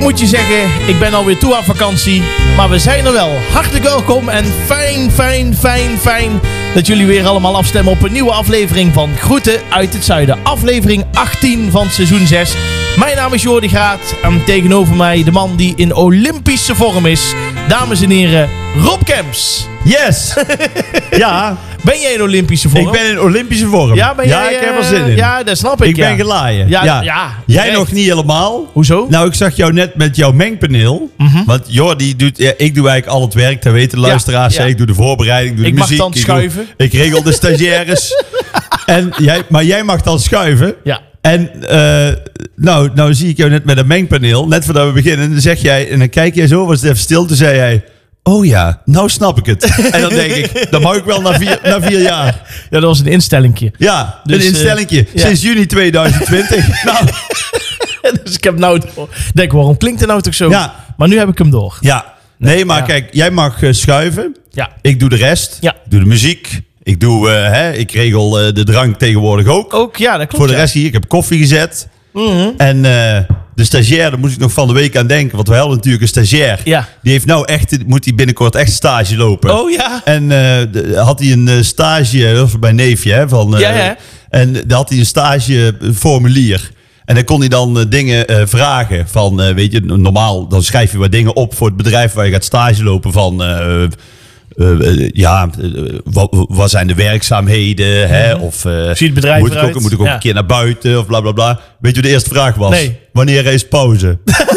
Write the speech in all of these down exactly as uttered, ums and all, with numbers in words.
moet je zeggen, ik ben alweer toe aan vakantie. Maar we zijn er wel. Hartelijk welkom en fijn, fijn, fijn, fijn dat jullie weer allemaal afstemmen op een nieuwe aflevering van Groeten uit het Zuiden. Aflevering achttien van seizoen zes. Mijn naam is Jordi Graat en tegenover mij de man die in Olympische vorm is. Dames en heren, Rob Kemps. Yes! Ja. Ben jij in Olympische vorm? Ik ben in Olympische vorm. Ja, ben jij, ja, ik heb er zin in. Ja, dat snap ik. Ik ja. ben gelaaien. Ja, Ja. ja. Jij Echt. nog niet helemaal. Hoezo? Nou, ik zag jou net met jouw mengpaneel. Mm-hmm. Want Jordi doet... Ja, ik doe eigenlijk al het werk, dat weten de luisteraars. ja. Ik doe de voorbereiding, doe de Ik mag muziek. dan schuiven. Ik, doe, ik regel de stagiaires. en jij, maar jij mag dan schuiven. Ja. En uh, nou, nou zie ik jou net met een mengpaneel. Net voordat we beginnen. En dan zeg jij... En dan kijk jij zo, was het even stil. Toen zei jij... Oh ja, nou snap ik het. En dan denk ik, dat mag ik wel na vier, na vier jaar. Ja, dat was een instellingje. Ja, Dus, een instellingje. uh, ja. Sinds juni tweeduizend twintig. Nou, Dus ik heb nou door. Denk, waarom klinkt het nou toch zo? Ja. Maar nu heb ik hem door. ja. Nee, maar Ja. kijk, jij mag uh, schuiven. Ja. Ik doe de rest. Ja. Ik doe de muziek. Ik, doe, uh, hè, ik regel uh, de drank tegenwoordig ook. Ook, ja, dat klopt. Voor de ja. rest hier. Ik heb koffie gezet. Mm-hmm. En uh, de stagiair, daar moet ik nog van de week aan denken. Want we hadden natuurlijk een stagiair. Ja. Die heeft nou echt, moet hij binnenkort echt stage lopen. Oh ja. En uh, de, had hij een uh, stage, dat was bij neefje, hè, van, uh, Ja, ja. En daar had hij een stageformulier. En dan kon hij dan uh, dingen uh, vragen van, uh, weet je, normaal dan schrijf je wat dingen op voor het bedrijf waar je gaat stage lopen van... Uh, Uh, uh, ja, uh, wat, wat zijn de werkzaamheden? Hè? Of uh, Ziet het bedrijf moet ik ook, eruit? moet ik ook Ja. een keer naar buiten? Of bla bla bla. Weet je wat de eerste vraag was? Nee. Wanneer is pauze?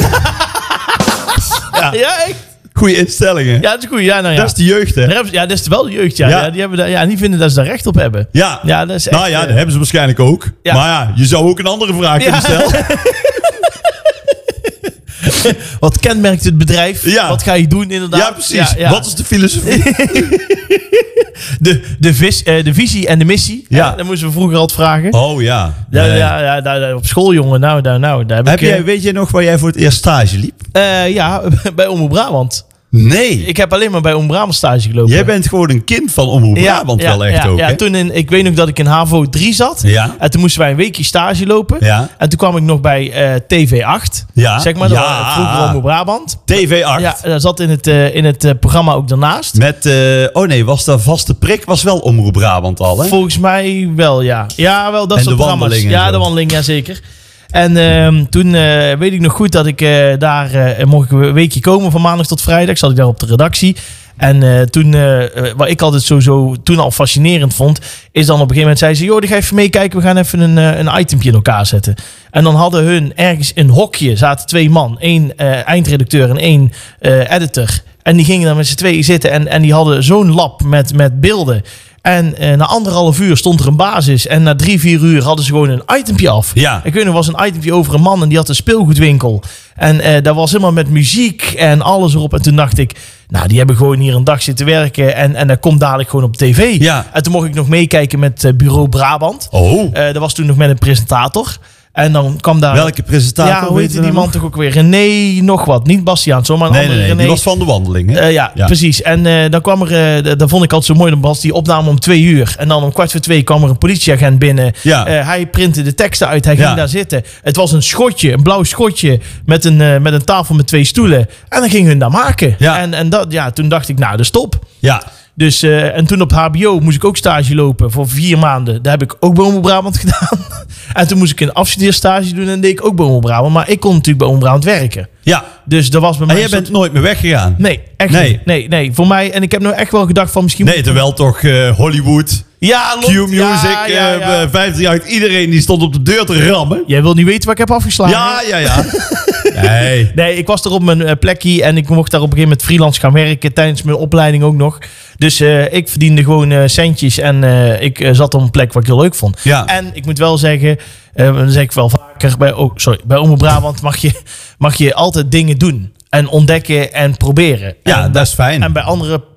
Ja, ja, echt. Goeie instellingen. Ja, dat is goed. Ja, nou ja. Dat is de jeugd, hè? Daar hebben ze- ja, dat is wel de jeugd, ja. Ja. ja. die, hebben daar, ja die vinden dat ze daar recht op hebben. Ja. Ja, dat is echt... Nou ja, eh, dat hebben ze waarschijnlijk ook. Ja. Maar ja, je zou ook een andere vraag kunnen Ja. stellen. Wat kenmerkt het bedrijf? Ja. Wat ga je doen, inderdaad? Ja, precies. Ja, ja. Wat is de filosofie? De, de, vis, eh, de visie en de missie. Ja. Ja. Dat moesten we vroeger altijd vragen. Oh ja. Ja, Nee. ja, ja, daar- daar op school, jongen. Nou, daar, nou, daar heb, Heb ik... jij, eh, weet je nog waar jij voor het eerst stage liep? eh, ja, bij Omroep Brabant. Nee. Ik heb alleen maar bij Omroep Brabant stage gelopen. Jij bent gewoon een kind van Omroep Brabant wel echt ja, ook, ja, hè? toen in, ik weet nog dat ik in HAVO drie zat. Ja. En toen moesten wij een weekje stage lopen. Ja. En toen kwam ik nog bij eh, T V acht. Ja. Zeg maar, dat Ja. was vroeger Omroep Brabant. T V acht. Ja, dat zat in het, uh, in het uh, programma ook daarnaast. Met, uh, oh nee, was dat Vaste Prik? Was wel Omroep Brabant al, hè? Volgens mij wel, ja. Ja, wel dat En soort de programma's. wandeling en Ja, zo. de wandeling, ja zeker. En uh, toen uh, weet ik nog goed dat ik uh, daar uh, mocht ik een weekje komen van maandag tot vrijdag. Zat ik daar op de redactie. En uh, toen, uh, wat ik altijd sowieso toen al fascinerend vond, is dan op een gegeven moment zei ze, joh, die ga even meekijken, we gaan even een, uh, een itempje in elkaar zetten. En dan hadden hun ergens een hokje, zaten twee man, één uh, eindredacteur en één uh, editor. En die gingen dan met z'n tweeën zitten en, en die hadden zo'n lab met, met beelden. En uh, na anderhalf uur stond er een basis. En na drie, vier uur hadden ze gewoon een itempje af. Ja. Ik weet nog, er was een itempje over een man en die had een speelgoedwinkel. En uh, dat was helemaal met muziek en alles erop. En toen dacht ik, nou, die hebben gewoon hier een dag zitten werken. En, en dat komt dadelijk gewoon op tv. Ja. En toen mocht ik nog meekijken met uh, Bureau Brabant. Oh. Uh, dat was toen nog met een presentator. En dan kwam daar... Welke presentator? Ja, hoe weet heette je die dat man nog? toch ook weer? René nog wat. Niet Bastiaan, zomaar een Nee, nee, andere nee. René. Die was van de wandeling, hè? Uh, ja, Ja. precies. En uh, dan kwam er, uh, dat vond ik altijd zo mooi, dan was die opname om twee uur. En dan om kwart voor twee kwam er een politieagent binnen. Ja. Uh, hij printte de teksten uit, hij Ja. ging daar zitten. Het was een schotje, een blauw schotje met een, uh, met een tafel met twee stoelen. En dan gingen hun dat maken. Ja. En, en dat, ja, toen dacht ik, nou, de stop. Ja. Dus, uh, en toen op H B O moest ik ook stage lopen voor vier maanden. Daar heb ik ook bij Omroep Brabant gedaan. En toen moest ik een afstudeerstage doen en deed ik ook bij Omroep Brabant. Maar ik kon natuurlijk bij Omroep Brabant werken. Ja. Dus dat was bij mij En jij een bent soort- nooit meer weggegaan? Nee, echt Nee. niet. Nee, nee, voor mij. En ik heb nou echt wel gedacht van misschien... Nee, terwijl toch uh, Hollywood, Ja, Q Music, ja, ja, ja. uh, vijftig, iedereen die stond op de deur te rammen. Jij wil niet weten wat ik heb afgeslagen. Ja, ja, ja. Nee. Nee, ik was er op mijn uh, plekje en ik mocht daar op een gegeven moment freelance gaan werken. Tijdens mijn opleiding ook nog. Dus uh, ik verdiende gewoon uh, centjes en uh, ik uh, zat op een plek wat ik heel leuk vond. Ja. En ik moet wel zeggen, uh, dat zeg ik wel vaker, bij, oh, sorry, bij Omroep Brabant mag je, mag je altijd dingen doen. En ontdekken en proberen. Ja, en, dat is fijn. En bij andere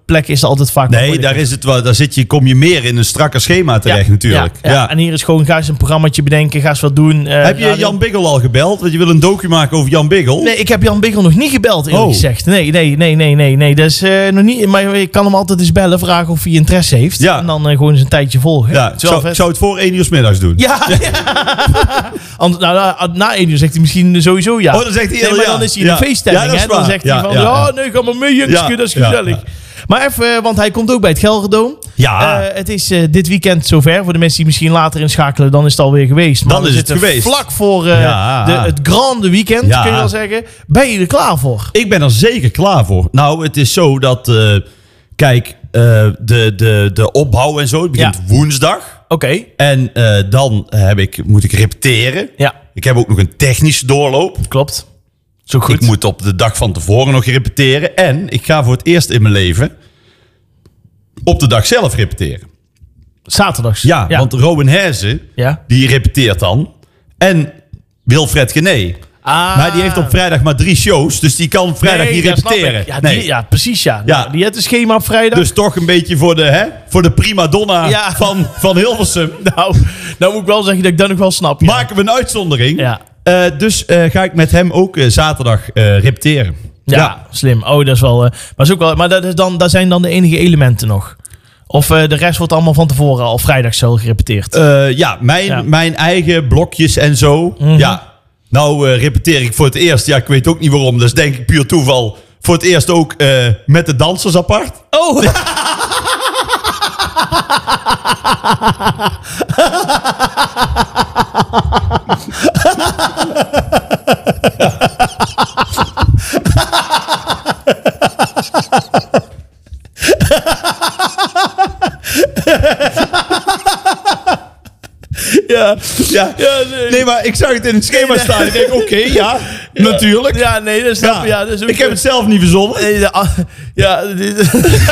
plekken is het altijd vaak... Nee, daar, is het wel, daar zit je, kom je meer in een strakker schema terecht ja, natuurlijk. Ja, ja. Ja. En hier is gewoon, ga eens een programmaatje bedenken, ga eens wat doen. Uh, heb je ja, Jan Biggel al gebeld? Want je wil een docu maken over Jan Biggel? Nee, ik heb Jan Biggel nog niet gebeld, eerlijk oh. gezegd. Nee, nee, nee, nee, nee. nee. Dat is uh, nog niet... Maar ik kan hem altijd eens bellen, vragen of hij interesse heeft. Ja. En dan uh, gewoon eens een tijdje volgen. Ja, ik zou, zou het voor één uur 's middags doen. Ja, ja. Anders, nou, na, na één uur zegt hij misschien sowieso ja. Oh, dan zegt hij nee, maar ja. dan is hij in ja. de feeststemming. Ja, dat is hè? Dan waar. zegt hij ja, van, ja, ja, ja. nee, ga maar mee, Jungske, Ja, dat is ja, gezellig. ja. Maar even, want hij komt ook bij het Gelredome. Ja. Uh, het is uh, dit weekend zover. Voor de mensen die misschien later inschakelen, dan is het alweer geweest. Maar Dan we is het zitten geweest. vlak voor uh, Ja. de, het grande weekend, Ja. kun je wel zeggen. Ben je er klaar voor? Ik ben er zeker klaar voor. Nou, het is zo dat... Uh, kijk, uh, de, de, de opbouw en zo, het begint Ja. woensdag. Oké. Okay. En uh, dan heb ik, moet ik repeteren. Ja. Ik heb ook nog een technische doorloop. Klopt. Zo goed. Ik moet op de dag van tevoren nog repeteren. En ik ga voor het eerst in mijn leven op de dag zelf repeteren. Zaterdags. Ja, ja. Want Rowan Herzen, ja. die repeteert dan. En Wilfred Gené. Ah. Maar die heeft op vrijdag maar drie shows. Dus die kan op vrijdag nee, niet repeteren. Ja, nee. die, ja, precies ja. Ja. Nou, die heeft een schema op vrijdag. Dus toch een beetje voor de, hè, voor de primadonna Ja. van, van Hilversum. Nou, nou moet ik wel zeggen dat ik dat nog wel snap. Ja. Maken we een uitzondering. Ja. Uh, dus uh, ga ik met hem ook uh, zaterdag uh, repeteren. Ja, Ja, slim. Oh, dat is wel... Uh, maar is ook wel, maar dat, is dan, dat zijn dan de enige elementen nog. Of uh, de rest wordt allemaal van tevoren al vrijdag zo gerepeteerd. Uh, ja, mijn, Ja. mijn eigen blokjes en zo. Mm-hmm. Ja, nou uh, repeteer ik voor het eerst. Ja, ik weet ook niet waarom. Dat is denk ik puur toeval. Voor het eerst ook uh, met de dansers apart. Oh! Ja, Ja, ja nee. nee, maar ik zag het in het schema Nee, staan. Ik denk, oké, okay, ja, ja, natuurlijk. Ja, nee, dat snap Ja. je. Ja, dat is ook Ik heb het zelf niet verzonnen. Nee, de, ah, ja, dit-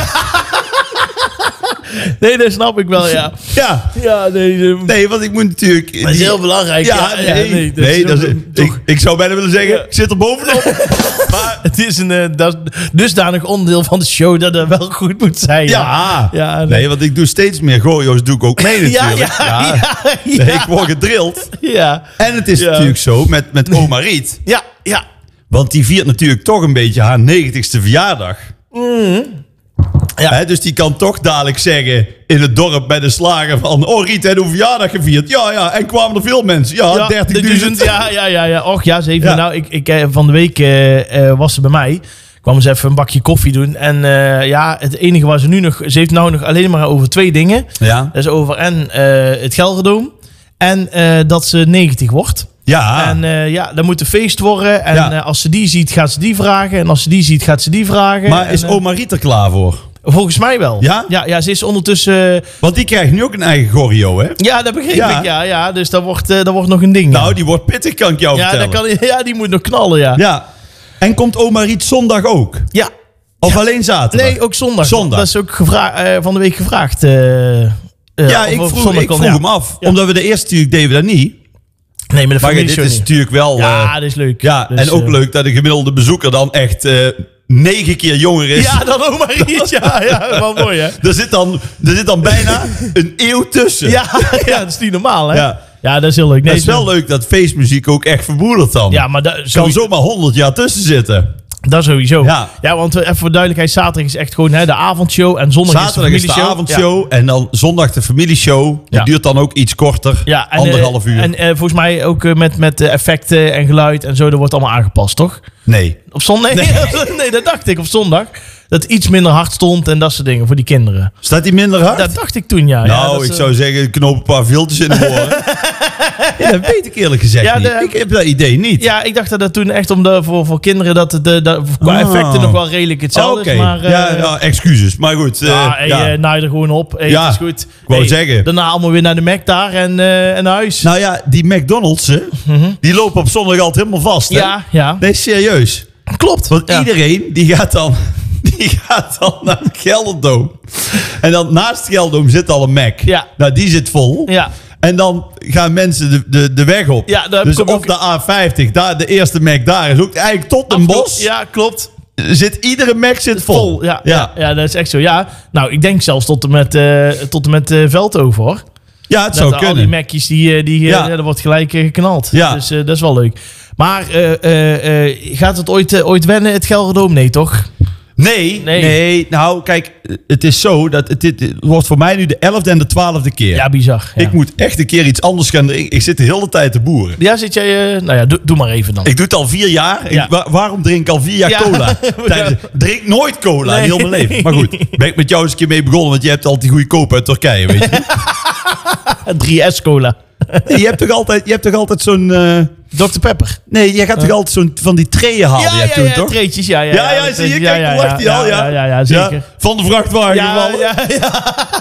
nee, dat snap ik wel, ja. Ja, Ja, nee. de- nee, want ik moet natuurlijk... Dat is heel belangrijk. Ja, Ja, nee, ja, nee, dat nee, is dat is, ook- toch. ik, ik zou bijna willen zeggen, Ja. ik zit er bovenop. Maar Het is een uh, dat, dusdanig onderdeel van de show dat het wel goed moet zijn. ja, Ja, nee. nee, want ik doe steeds meer gojo's, doe ik ook mee Ja, natuurlijk. ja, ja, ja. Nee, ik word gedrild. Ja, En het is Ja. natuurlijk zo met, met oma Riet. ja, ja. Want die viert natuurlijk toch een beetje haar negentigste verjaardag. Ja. Hè, dus die kan toch dadelijk zeggen in het dorp bij de slager van... Oh Riet, heb je verjaardag gevierd? Ja, ja. En kwamen er veel mensen? Ja, Ja, dertigduizend. Ja, ja, ja, ja. Och ja, zeven. Ja. Nou, ik, ik, eh, van de week eh, eh, was ze bij mij. Kwam ze even een bakje koffie doen. En eh, ja, het enige waar ze nu nog... Ze heeft nou nog alleen maar over twee dingen. Ja. Dat is over en eh, het Gelredome. En eh, dat ze negentig wordt. Ja. En uh, ja, dat moet een feest worden. En Ja. uh, als ze die ziet, gaat ze die vragen. En als ze die ziet, gaat ze die vragen. Maar en, is uh, oma Riet er klaar voor? volgens mij wel. Ja? Ja, ja, ze is ondertussen... Uh, Want die krijgt nu ook een eigen choreo, hè? ja, dat begreep Ja. ik. Ja, ja, dus dat wordt, uh, dat wordt nog een ding. Nou, ja. die wordt pittig, kan ik jou ja, vertellen. dat kan, ja, die moet nog knallen, ja. Ja. En komt oma Riet zondag ook? Ja. Of Ja. alleen zaterdag? Nee, ook zondag. Zondag. Dat is ook gevra- uh, van de week gevraagd. Uh, uh, Ja, of- ik of vroeg, zondag ik kon, vroeg ja. hem af. Ja. Omdat we de eerste natuurlijk deden we dat niet. Nee, maar de Maar familie dit is natuurlijk wel... Ja, eh, dat is leuk. ja, Dus, en ook uh, leuk dat de gemiddelde bezoeker dan echt eh, negen keer jonger is. Ja, dan ook maar iets. Ja, ja, wel mooi, hè? Er zit dan, er zit dan bijna een eeuw tussen. Ja, ja, dat is niet normaal, hè? Ja. Ja, dat is heel leuk. Nee, Het is wel leuk dat feestmuziek ook echt vermoedert dan. Ja, maar dat, kan sowieso, zomaar honderd jaar tussen zitten. dat sowieso. Ja. Ja, want uh, even voor duidelijkheid, zaterdag is echt gewoon hè, de avondshow en zondag Zaterdag is is de de familieshow. avondshow en dan zondag de familieshow. Die Ja. duurt dan ook iets korter. Ja, en, anderhalf uh, uur. En uh, volgens mij ook uh, met, met uh, effecten en geluid en zo, dat wordt allemaal aangepast, toch? Nee. Op zondag? Nee. nee, dat dacht ik op zondag. Dat het iets minder hard stond en dat soort dingen voor die kinderen. Staat die minder hard? Dat dacht ik toen, ja. ja nou, dat is, ik uh, zou zeggen, knoop een paar filters in de oren. Ja, dat weet ik eerlijk gezegd Ja, niet. de- Ik heb dat idee niet. Ja, ik dacht dat dat toen echt om de, voor, voor kinderen dat het de, dat qua Oh. effecten nog wel redelijk hetzelfde Oké. is. Maar, uh, ja, ja, excuses. Maar goed. eh, ja, hey, ja. uh, naai er gewoon op. Hey, Ja, het is goed. ik wou Hey, zeggen. Daarna allemaal weer naar de Mac daar en, uh, en naar huis. Nou ja, die McDonald's, hè, die lopen op zondag altijd helemaal vast. Hè? ja, ja. Nee, serieus. Klopt. Want Ja. iedereen die gaat dan, die gaat dan naar het Gelderdoom. En dan naast het Gelderdoom zit al een Mac. Ja. Nou, die zit vol. Ja. En dan gaan mensen de, de, de weg op. Ja, daar heb dus ik op ook- de A vijftig, daar, de eerste Mac daar is ook eigenlijk tot een bos. Ja, klopt. zit iedere Mac zit vol. Vol, ja, ja. Ja, ja, dat is echt zo. Ja, nou, ik denk zelfs tot en met, uh, tot en met uh, Veldhoven, hoor. Ja, het dat zou al kunnen. die Mac'jes, die, die, Ja. ja. dat wordt gelijk uh, geknald. Ja. Dus uh, dat is wel leuk. Maar uh, uh, uh, gaat het ooit, uh, ooit wennen, het Gelderdoom? Nee, toch? Nee, nee, Nee. nou kijk, het is zo dat het, het, het wordt voor mij nu de elfde en de twaalfde keer. Ja, bizar. Ja, Ik moet echt een keer iets anders gaan drinken. Ik zit de hele tijd te boeren. ja zit jij... Uh, nou ja, doe, doe maar even dan. Ik doe het al vier jaar. Ja. Ik, wa- waarom drink ik al vier jaar Ja. cola? Tijdens, drink nooit cola in Nee. heel mijn leven. Maar goed, ben ik met jou eens een keer mee begonnen. Want je hebt altijd die goedkope uit Turkije, weet je. drie S cola. Nee, je hebt toch altijd, je hebt toch altijd zo'n... Uh, dokter Pepper. nee, jij gaat toch altijd zo'n van die treeën halen. Ja, je hebt ja, toen, ja, toch? treetjes, ja. Ja, Ja, ja, zie je, kijk, dan lacht hij al. Ja, Ja, ja, ja, zeker. Ja, van de vrachtwagen Ja, gevallen. ja, ja.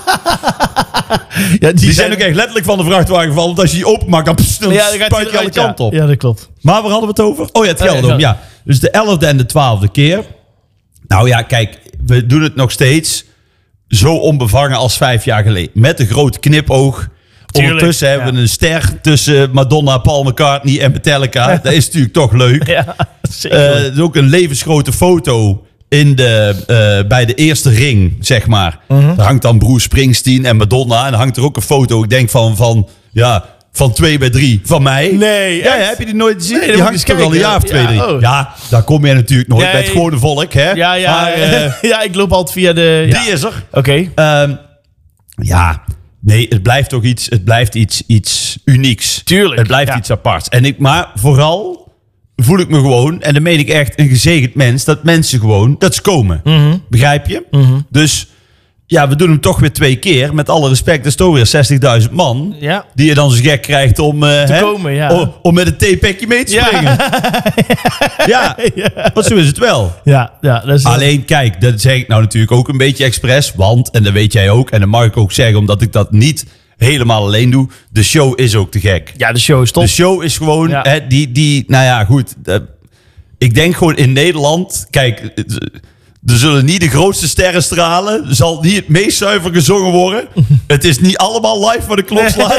Ja, die, Die zijn ook echt letterlijk van de vrachtwagen gevallen. Want als je die openmaakt, dan, pss, dan Ja, dan gaat spuit je hij alle eruit, ja. kanten op. Ja, dat klopt. Maar waar hadden we het over? Oh ja, het Oh, ja, Gelderdoom, ja. ja. Dus de elfde en de twaalfde keer. Nou ja, kijk, we doen het nog steeds zo onbevangen als vijf jaar geleden. Met een groot knipoog. Tuurlijk, Ondertussen hebben ja. we een ster tussen Madonna, Paul McCartney en Metallica. Dat is natuurlijk toch leuk. Ja, zeker. Eh, er is ook een levensgrote foto in de, uh, bij de eerste ring, zeg maar. Uh-huh. Daar hangt dan Bruce Springsteen en Madonna. En dan hangt er ook een foto, ik denk van, van, ja, van twee bij drie van mij. Nee, Ja, ja, echt? heb je die nooit gezien? Nee, dan die moet hangt ik toch eens al een jaar of kijken. twee, Ja, drie. oh. Ja, daar kom je natuurlijk nooit Nee. bij het gewone volk, hè? Ja, ja, Maar, eh, ja, ik loop altijd via de... Ja. die is er. Oké. Ehm, ja, nee, het blijft toch iets, het blijft iets, iets unieks. Tuurlijk, Het blijft ja. iets aparts. En ik, maar vooral voel ik me gewoon, en dan meen ik echt een gezegend mens, dat mensen gewoon, dat ze komen. Mhm. Begrijp je? Mhm. Dus ja, we doen hem toch weer twee keer. Met alle respect, dat is toch weer zestigduizend man. Ja. Die je dan zo gek krijgt om, eh, hè, komen, ja. om, om met een theepekje mee te Ja. springen. Ja, want zo is het wel. Ja, ja, dat is... Alleen kijk, dat zeg ik nou natuurlijk ook een beetje expres. Want, en dat weet jij ook, en dat mag ik ook zeggen, omdat ik dat niet helemaal alleen doe. De show is ook te gek. Ja, de show is top. De show is gewoon, Ja. hè, die, die, nou ja, goed. eh, ik denk gewoon in Nederland, kijk, eh, er zullen niet de grootste sterren stralen. Er zal niet het meest zuiver gezongen worden. Het is niet allemaal live voor de klok slaat.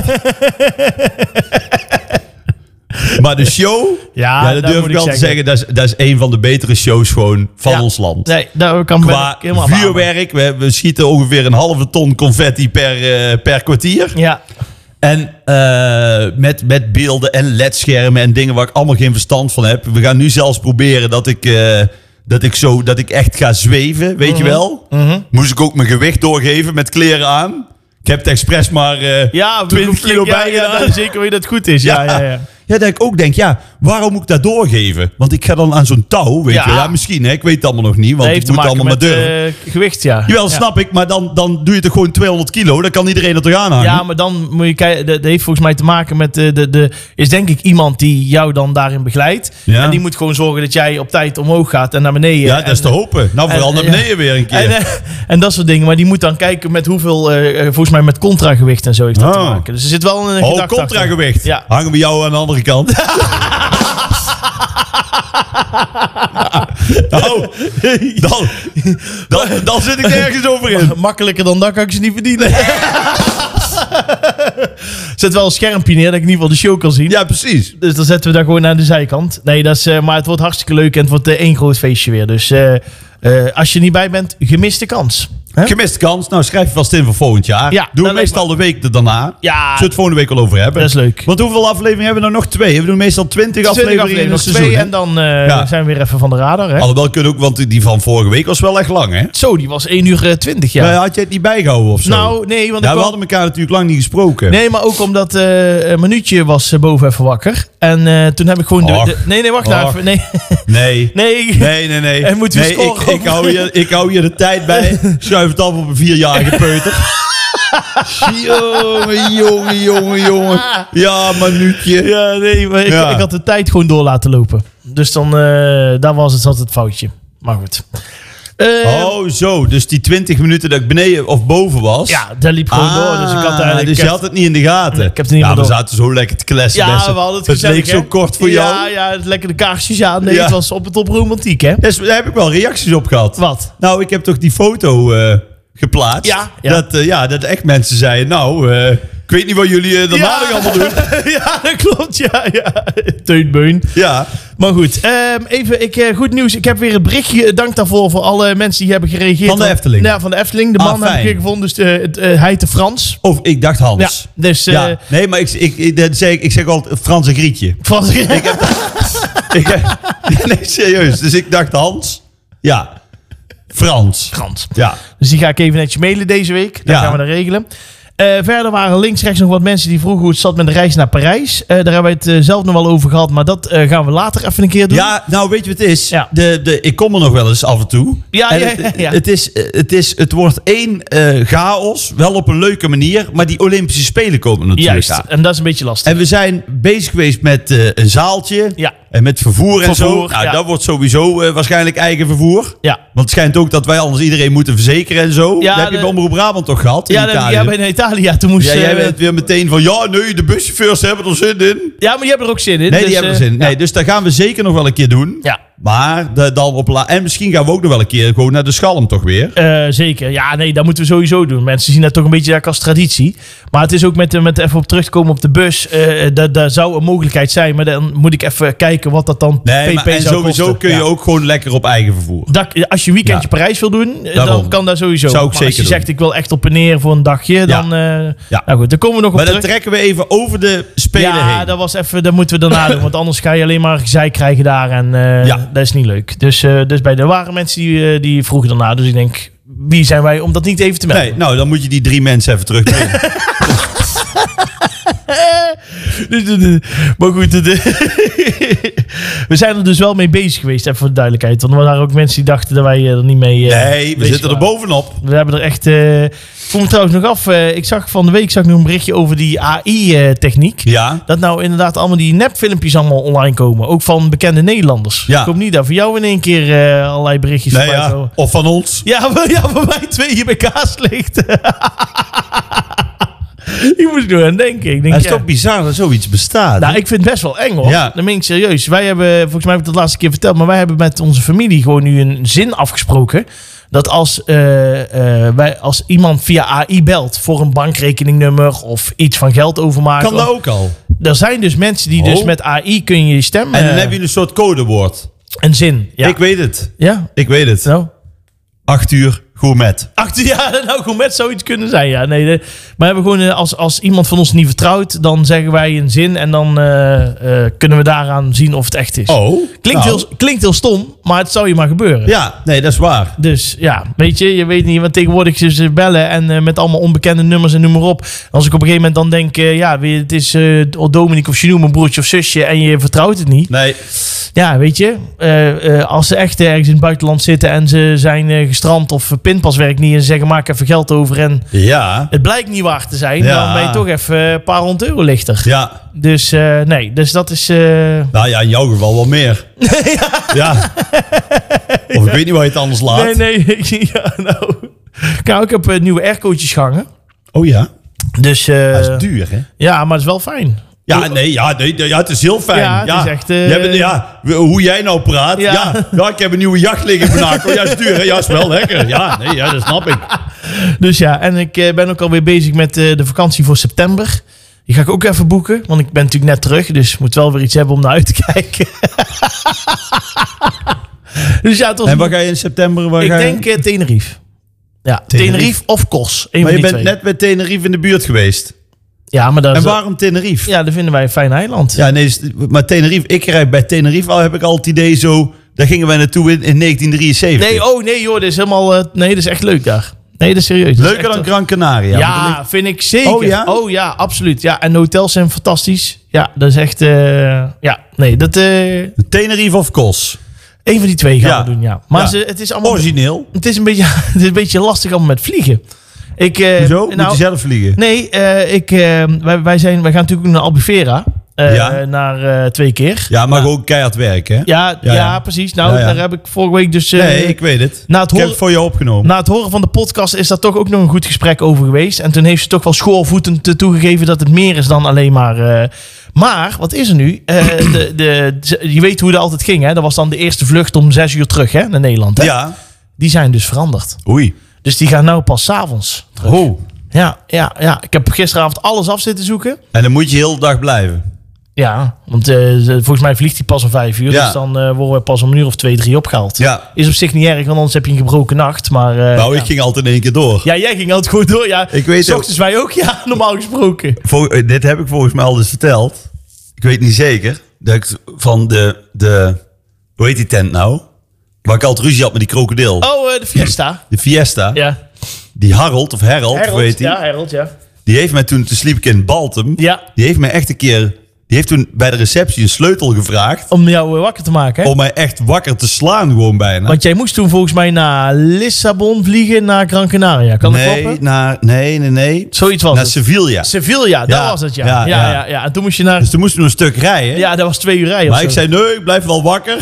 Maar de show, Ja, ja, dat dat durf moet ik ik wel te zeggen. zeggen, dat is, dat is een van de betere shows gewoon van Ja. ons land. Nee, daar kan ben Qua ik helemaal aan. vuurwerk, we, we schieten ongeveer een halve ton confetti per, eh, per kwartier. Ja. En eh, met, met beelden en ledschermen en dingen waar ik allemaal geen verstand van heb. We gaan nu zelfs proberen dat ik, eh, dat ik, zo, dat ik echt ga zweven, weet je wel. Mhm. Moest ik ook mijn gewicht doorgeven met kleren aan. Ik heb het expres maar eh Ja, twintig kilo ja, bij ja, gedaan. dat is zeker wie dat goed is. Ja, ja, ja. Ja, dat ik ook denk, ja, waarom moet ik dat doorgeven? Want ik ga dan aan zo'n touw, weet Ja. je. Ja, misschien, hè. Ik weet het allemaal nog niet, want Dat het heeft te moet maken allemaal maar met durven. eh, gewicht, ja. Jawel, ja. snap ik, maar dan, dan doe je toch gewoon tweehonderd kilo. Dan kan iedereen er toch aan hangen. Ja, maar dan moet je kijken. Dat dat heeft volgens mij te maken met de, de, de. Is denk ik iemand die jou dan daarin begeleidt. Ja. En die moet gewoon zorgen dat jij op tijd omhoog gaat en naar beneden. Ja, dat is te En- hopen. Nou, vooral en- naar ja. beneden weer een keer. En, eh, en dat soort dingen. Maar die moet dan kijken met hoeveel. eh, eh, volgens mij met contragewicht en zo heeft dat te Oh. maken. Dus er zit wel een. Oh, gedachte achter. contragewicht. Ja. Hangen we jou aan de andere kant. nou, dan, dan, dan zit ik er ergens over in. Makkelijker dan dat kan ik ze niet verdienen. Zet wel een schermpje neer dat ik in ieder geval de show kan zien. Ja, precies. Dus dan zetten we daar gewoon aan de zijkant. Nee, dat is, eh, maar het wordt hartstikke leuk en het wordt eh, één groot feestje weer. Dus eh, eh, als je niet bij bent, gemiste kans. Hè? Gemiste kans. Nou, schrijf je vast in voor volgend jaar. Ja, Doen dat we lijkt meestal de week er daarna. Ja, Zullen we het volgende week al over hebben? dat is leuk. Want hoeveel afleveringen hebben we nou nog? Twee. We doen meestal twintig afleveringen in nog een seizoen. twee hè? en dan eh, Ja. zijn we weer even van de radar. Hè? Alhoewel kunnen ook, want die van vorige week was wel echt lang, hè? Zo, die was één uur twintig, ja. Eh, had jij het niet bijgehouden of zo? Nou, nee, want ja, ik we kwam- hadden elkaar natuurlijk lang niet gesproken. Nee, maar ook omdat eh een minuutje was eh, boven even wakker. En eh, toen heb ik gewoon... De, Och. de- nee, nee, wacht nou Och. even. Nee, Nee. nee. Nee, nee, nee. En moeten we nee, scoren ik, ik, op- hou je, ik hou je de tijd bij. Schuif het af op een vierjarige peuter. jongen, jongen, jongen, jongen. Ja, minuutje. Ja, nee, maar ik, Ja. ik had de tijd gewoon door laten lopen. Dus dan, eh daar was het altijd het foutje. Maar goed. Eh, Oh, zo. Dus die twintig minuten dat ik beneden of boven was. Ja, dat liep gewoon door. Dus ik had eigenlijk... dus je had het niet in de gaten. Nee, ik heb het niet ja, meer we door. zaten zo lekker te kletsen. Ja, best. we hadden het Het gezellig, leek zo hè? kort voor ja, jou. Ja, het lekker de kaarsjes aan. Nee, Ja. het was op het op romantiek, hè? Dus daar heb ik wel reacties op gehad. Wat? Nou, ik heb toch die foto eh, geplaatst. Ja, ja. Dat, eh, ja, dat echt mensen zeiden, nou, eh, Ik weet niet wat jullie uh, daarna nog allemaal doen. Ja, dat klopt. Ja, ja. Teunbeun. Ja. Maar goed, um, even ik, uh, goed nieuws. Ik heb weer een berichtje. Dank daarvoor voor alle mensen die hebben gereageerd. Van de Efteling? Ja, van de Efteling. De Ah, man heb ik gevonden. Dus uh, het, uh, hij heette Frans. Of ik dacht Hans. Ja, dus... Uh, ja. Nee, maar ik, ik, ik, dat zeg, ik, ik zeg altijd Frans en Grietje. Frans. Ik heb, ik heb, nee, serieus. Dus ik dacht Hans. Ja. Frans. Frans. Ja. Dus die ga ik even netjes mailen deze week. Dan Ja. gaan we dat regelen. Uh, verder waren links rechts nog wat mensen die vroegen hoe het zat met de reis naar Parijs. Uh, daar hebben we het uh, zelf nog wel over gehad. Maar dat uh, gaan we later even een keer doen. Ja, nou weet je wat het is? Ja. De, de, ik kom er nog wel eens af en toe. Ja, En ja, het, ja, ja. Het, is, het, is, het wordt één uh, chaos. Wel op een leuke manier. Maar die Olympische Spelen komen natuurlijk Juist. aan. En dat is een beetje lastig. En we zijn bezig geweest met uh, een zaaltje. Ja. En met vervoer en Vervoer, zo. Nou, ja. dat wordt sowieso uh, waarschijnlijk eigen vervoer. Ja. Want het schijnt ook dat wij anders iedereen moeten verzekeren en zo. Ja, dat heb je de- bij Omroep Brabant toch gehad? In Ja, dat, Italië? ja, bij Italië. Ja, toen moest... Ja, uh, jij bent weer meteen van, ja, nee, de buschauffeurs hebben er zin in. ja, maar je hebt er ook zin in. Nee, dus, die hebben er uh, zin in. ja. Nee, dus dat gaan we zeker nog wel een keer doen. Ja. Maar de, dan op la- en misschien gaan we ook nog wel een keer gewoon naar de Schalm toch weer. Uh, zeker. Ja, nee, dat moeten we sowieso doen. Mensen zien dat toch een beetje als traditie. Maar het is ook met, met even op terug te komen op de bus. Uh, dat, dat zou een mogelijkheid zijn. Maar dan moet ik even kijken wat dat dan Nee, pp maar en zou sowieso kosten. kun je Ja. ook gewoon lekker op eigen vervoer. Dat, als je een weekendje Ja. Parijs wil doen, uh, Daarom. dan kan dat sowieso. Zou ik maar zeker als je doen. zegt, ik wil echt op en neer voor een dagje, dan... Uh, Ja. Nou goed, dan komen we nog op Maar dan terug. trekken we even over de Spelen Ja, heen. dat was even, dat moeten we daarna doen. Want anders ga je alleen maar gezeik krijgen daar. En uh, Ja. dat is niet leuk. Dus, uh, dus bij de waren mensen die, uh, die vroegen daarna. Dus ik denk, wie zijn wij om dat niet even te melden? Nee, nou, dan moet je die drie mensen even terugnemen. Dus, de- de- maar goed, de- de- we zijn er dus wel mee bezig geweest, even voor de duidelijkheid. Want er waren ook mensen die dachten dat wij er niet mee uh, Nee, we bezig zitten er waren. bovenop. We hebben er echt... Uh, ik vroeg me trouwens nog af, uh, ik zag van de week zag ik nog een berichtje over die A I-techniek. Ja. Dat nou inderdaad allemaal die nepfilmpjes allemaal online komen. Ook van bekende Nederlanders. Ja. Ik hoop niet dat voor jou in één keer uh, allerlei berichtjes Nee, voorbij ja. komen. Of van ons. Ja, maar, ja, voor mij twee hier bij kaas ligt. Ik moest er aan denken. Ik denk, Het is ja. toch bizar dat zoiets bestaat. Nou, hè? ik vind het best wel eng hoor. Ja. Dat meen ik serieus. Wij hebben, volgens mij heb ik dat de laatste keer verteld, maar wij hebben met onze familie gewoon nu een zin afgesproken. Dat als, uh, uh, wij, als iemand via A I belt voor een bankrekeningnummer of iets van geld overmaken. Kan dat ook al? Er zijn dus mensen die Oh. dus met A I kun je je stem... En dan uh, heb je een soort codewoord. een zin. Ja. Ik weet het. Ja? Ik weet het. Nou? Acht uur, gourmet. Achter, ja, nou gewoon met zoiets kunnen zijn. Ja, nee, de, maar hebben we gewoon, eh, als, als iemand van ons niet vertrouwt, dan zeggen wij een zin en dan uh, uh, kunnen we daaraan zien of het echt is. Oh. Klinkt, nou. heel, klinkt heel stom, maar het zou je maar gebeuren. Ja, nee, dat is waar. Dus ja, weet je, je weet niet, want tegenwoordig ze ze bellen en uh, met allemaal onbekende nummers en noem maar op. Als ik op een gegeven moment dan denk, uh, ja, weet je, het is uh, Dominique of Genoe, mijn broertje of zusje en je vertrouwt het niet. Nee. Ja, weet je, uh, uh, als ze echt ergens in het buitenland zitten en ze zijn uh, gestrand of uh, pinpas werkt niet en ze zeggen maak even geld over en Ja. het blijkt niet waar te zijn, Ja. dan ben je toch even een paar honderd euro lichter. Ja. Dus uh, nee, dus dat is... Uh... Nou ja, in jouw geval wel meer. ja. Of ik weet niet waar je het anders laat. Nee, nee, ja, nou... Kijk, ik heb uh, nieuwe aircootjes gehangen. Oh ja? Dus... Uh, Dat is duur, hè? ja, maar het is wel fijn. Ja, nee, ja, nee, ja, het is heel fijn. Ja, het is echt, uh, Jij bent- ja, hoe jij nou praat. Ja. Ja. Ja, ik heb een nieuwe jacht liggen vandaag. Oh, ja, is duur, hè? Ja, is wel lekker. Ja, nee, ja, dat snap ik. Dus ja, en ik uh, ben ook alweer bezig met uh, de vakantie voor september. Die ga ik ook even boeken, want ik ben natuurlijk net terug. Dus ik moet wel weer iets hebben om naar uit te kijken. Dus ja, het was En waar ga je in september? Waar ik ga je? denk uh, Tenerife. Ja, Tenerife. Tenerife of Kos. Een Maar van je die bent twee. net bij Tenerife in de buurt geweest. Ja, maar dat En is... waarom Tenerife? Ja, dat vinden wij een fijn eiland. Ja, nee, is- maar Tenerife, ik rijd bij Tenerife al, heb ik al het idee zo, daar gingen wij naartoe in, in negentien drieënzeventig. Nee, oh nee joh, dat is helemaal... Uh, nee, dat is echt leuk daar. Nee, dat is serieus. Dat is Leuker echt, dan uh, Gran Canaria. Ja, want er ligt- vind ik zeker. Oh, ja? Oh ja, absoluut. Ja, en de hotels zijn fantastisch. Ja, dat is echt... Uh, ja, nee, dat... Uh, Tenerife of Kos? een van die twee gaan Ja. we doen, ja. Maar Ja. Ze, het is allemaal... Origineel. Het is een beetje, het is een beetje lastig allemaal met vliegen. Ik, uh, Hoezo? Moet nou, je zelf vliegen? Nee, uh, ik, uh, wij, wij, zijn, wij gaan natuurlijk naar Albufeira. Uh, Ja. Naar uh, twee keer. Ja, maar ook keihard werken, hè? Ja, ja, Ja, ja. precies. Nou, Ja, ja. daar heb ik vorige week dus... Uh, Nee, ik weet het. na het Ik heb horen- het voor je opgenomen. Na het horen van de podcast is daar toch ook nog een goed gesprek over geweest. En toen heeft ze toch wel schoorvoetend uh, toegegeven dat het meer is dan alleen maar... Uh, maar, wat is er nu? Uh, de, de, je weet hoe dat altijd ging, hè? Dat was dan de eerste vlucht om zes uur terug, hè? Naar Nederland, hè? Ja. Die zijn dus veranderd. Oei. Dus die gaan nou pas 's avonds terug. Oh. Ja, ja, ja. Ik heb gisteravond alles af zitten zoeken. En dan moet je heel de dag blijven. Ja, want uh, volgens mij vliegt hij pas om vijf uur. Ja. Dus dan uh, worden we pas om een uur of twee, drie opgehaald. Ja. Is op zich niet erg, want anders heb je een gebroken nacht. Maar, uh, Nou, ja. ik ging altijd in één keer door. Ja, jij ging altijd goed door. Ja, Ik weet S ochtends wij ook, ja, normaal gesproken. Vol, dit heb ik volgens mij al eens verteld. Ik weet niet zeker. Dat ik van de, de... Hoe heet die tent nou? Waar ik altijd ruzie had met die krokodil. Oh, uh, de Fiesta. De Fiesta. Ja. Die Harold, of Harold, Harold, hoe heet die? ja, Harold, ja. Die heeft mij toen, toen sliep ik in Baltum. Ja. Die heeft mij echt een keer... Die heeft toen bij de receptie een sleutel gevraagd. Om jou uh, wakker te maken, hè? Om mij echt wakker te slaan gewoon bijna. Want jij moest toen volgens mij naar Lissabon vliegen, naar Gran Canaria. Kan dat nee, kloppen? naar, nee, nee, nee. Zoiets was Naar het. Sevilla. Sevilla, daar Ja, was het, ja. ja, Ja, ja, ja. ja. En toen moest je naar... Dus toen moesten we een stuk rijden. Ja, dat was twee uur rijden maar of ik zo. zei, nee, ik blijf wel wakker.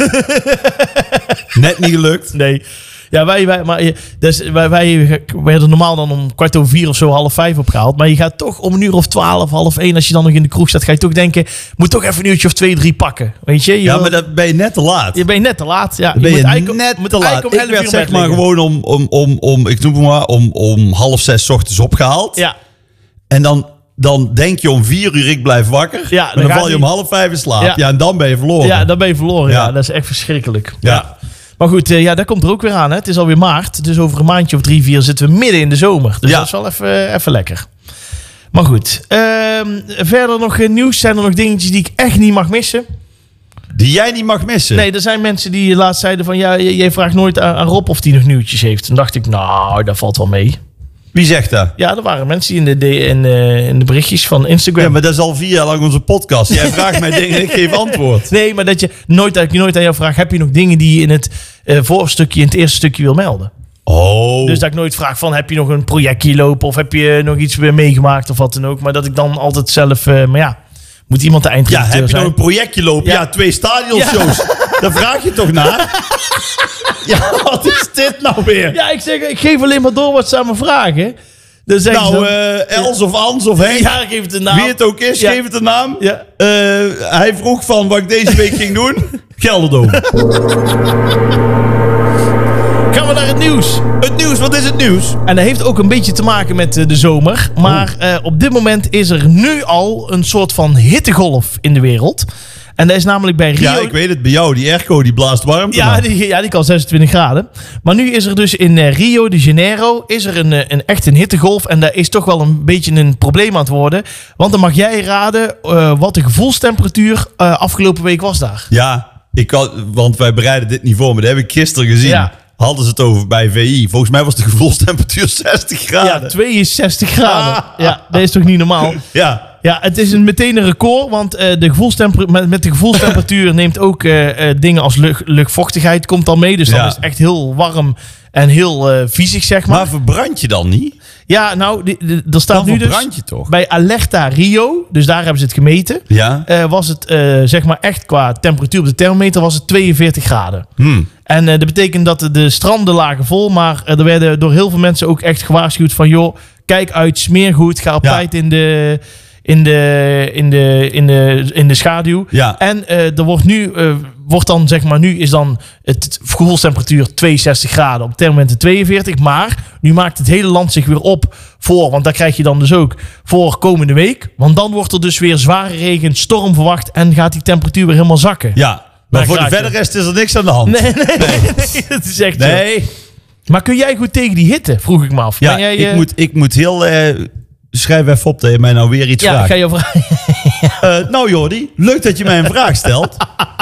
Net niet gelukt. Nee. Ja, wij, wij, maar, je- dus wij, wij werden normaal dan om kwart over vier of zo, half vijf opgehaald. Maar je gaat toch om een uur of twaalf, half één, als je dan nog in de kroeg staat, ga je toch denken, moet toch even een uurtje of twee, drie pakken. Weet je? je Ja, wil- maar dan ben je net te laat. Je bent net te laat. Ja, Dan ben je, moet eigenlijk- net moet te laat. eigenlijk om Ik elf werd uur zeg bed maar liggen. gewoon om, om, om, om, ik noem het maar, om, om half zes ochtends opgehaald. Ja, En dan, dan denk je om vier uur, ik blijf wakker. Ja, en dan dan gaat val je om die- half vijf in slaap. Ja. Ja, en dan ben je verloren. ja, dan ben je verloren. Ja. Ja. Dat is echt verschrikkelijk. Ja. Maar goed, eh, ja, dat komt er ook weer aan. Hè. Het is alweer maart. Dus over een maandje of drie, vier zitten we midden in de zomer. Dus Ja. dat is wel even, even lekker. Maar goed. Ehm, verder nog eh, nieuws. Zijn er nog dingetjes die ik echt niet mag missen? Die jij niet mag missen. Nee, er zijn mensen die laatst zeiden van... Ja, j- jij vraagt nooit aan, aan Rob of hij nog nieuwtjes heeft. Toen dacht ik, nou, dat valt wel mee. Wie zegt dat? Ja, er waren mensen die in de, de- in, eh, in de berichtjes van Instagram... Ja, maar dat is al vier jaar lang onze podcast. Jij vraagt mij dingen en ik geef antwoord. Nee, maar dat je nooit, dat ik nooit aan jou vraag... Heb je nog dingen die je in het eh voorstukje, in het eerste stukje wil melden? Oh. Dus dat ik nooit vraag van, heb je nog een projectje lopen... of heb je nog iets weer meegemaakt of wat dan ook. Maar dat ik dan altijd zelf... eh, maar ja, moet iemand de ja, eindredacteur heb je zijn. nog een projectje lopen? Ja. Ja, twee stadionshows. Daar vraag je toch naar? Ja, wat is dit nou weer? Ja, ik zeg, ik geef alleen maar door wat ze aan me vragen. Dan zeggen ze Nou, dan, eh Els of Ans of Henk. ja, ik geef het een naam. Wie het ook is, Ja. geef het een naam. Ja. Eh, hij vroeg van wat ik deze week ging doen. Gelderdoom. Gaan we naar het nieuws. Het nieuws, wat is het nieuws? En dat heeft ook een beetje te maken met eh, de zomer. Maar eh, op dit moment is er nu al een soort van hittegolf in de wereld. En dat is namelijk bij Rio... Ja, ik weet het. Bij jou, die airco, die blaast warmte. Ja, man. die, ja, die kan zesentwintig graden. Maar nu is er dus in eh, Rio de Janeiro is er een, eh, een echt een hittegolf. En dat is toch wel een beetje een probleem aan het worden. Want dan mag jij raden eh, wat de gevoelstemperatuur eh, afgelopen week was daar. Ja, ik had, want wij bereiden dit niet voor, maar dat heb ik gisteren gezien. Ja. Hadden ze het over bij V I. Volgens mij was de gevoelstemperatuur zestig Ja, graden. tweeënzestig graden. Ah. Ja, dat is toch niet normaal? Ja. Ja, het is een, meteen een record, want eh, de gevoelstemper- met, met de gevoelstemperatuur neemt ook eh, eh, dingen als lucht, luchtvochtigheid komt dan mee. Dus dan Ja. is het echt heel warm en heel eh viezig, zeg maar. Maar verbrand je dan niet? Ja, nou, die- die- er staat Dan nu dus verbrand je toch? bij Alerta Rio, dus daar hebben ze het gemeten. Ja. eh, was het eh, zeg maar echt qua temperatuur op de thermometer was het tweeënveertig graden. Hmm. En eh, dat betekent dat de, de stranden lagen vol, maar eh, er werden door heel veel mensen ook echt gewaarschuwd van joh, kijk uit, smeergoed, ga op Ja. tijd in de, in de, in de, in de, in de schaduw. Ja. En eh, er wordt nu, eh, wordt dan zeg maar, nu is dan het gevoelstemperatuur tweeënzestig graden, op het thermometer tweeënveertig. Maar nu maakt het hele land zich weer op voor, want daar krijg je dan dus ook voor komende week. Want dan wordt er dus weer zware regen, storm verwacht en gaat die temperatuur weer helemaal zakken. Ja. Maar Maar voor de graag, verder rest is er niks aan de hand. Nee, nee, nee, nee, dat is echt zo. Nee. Maar kun jij goed tegen die hitte? Vroeg ik me af. Ja, Ben jij, ik, eh, moet, ik moet heel... eh, schrijf even op dat je mij nou weer iets Ja, ik vraagt. ga je vragen. Eh, nou Jordi, leuk dat je mij een vraag stelt.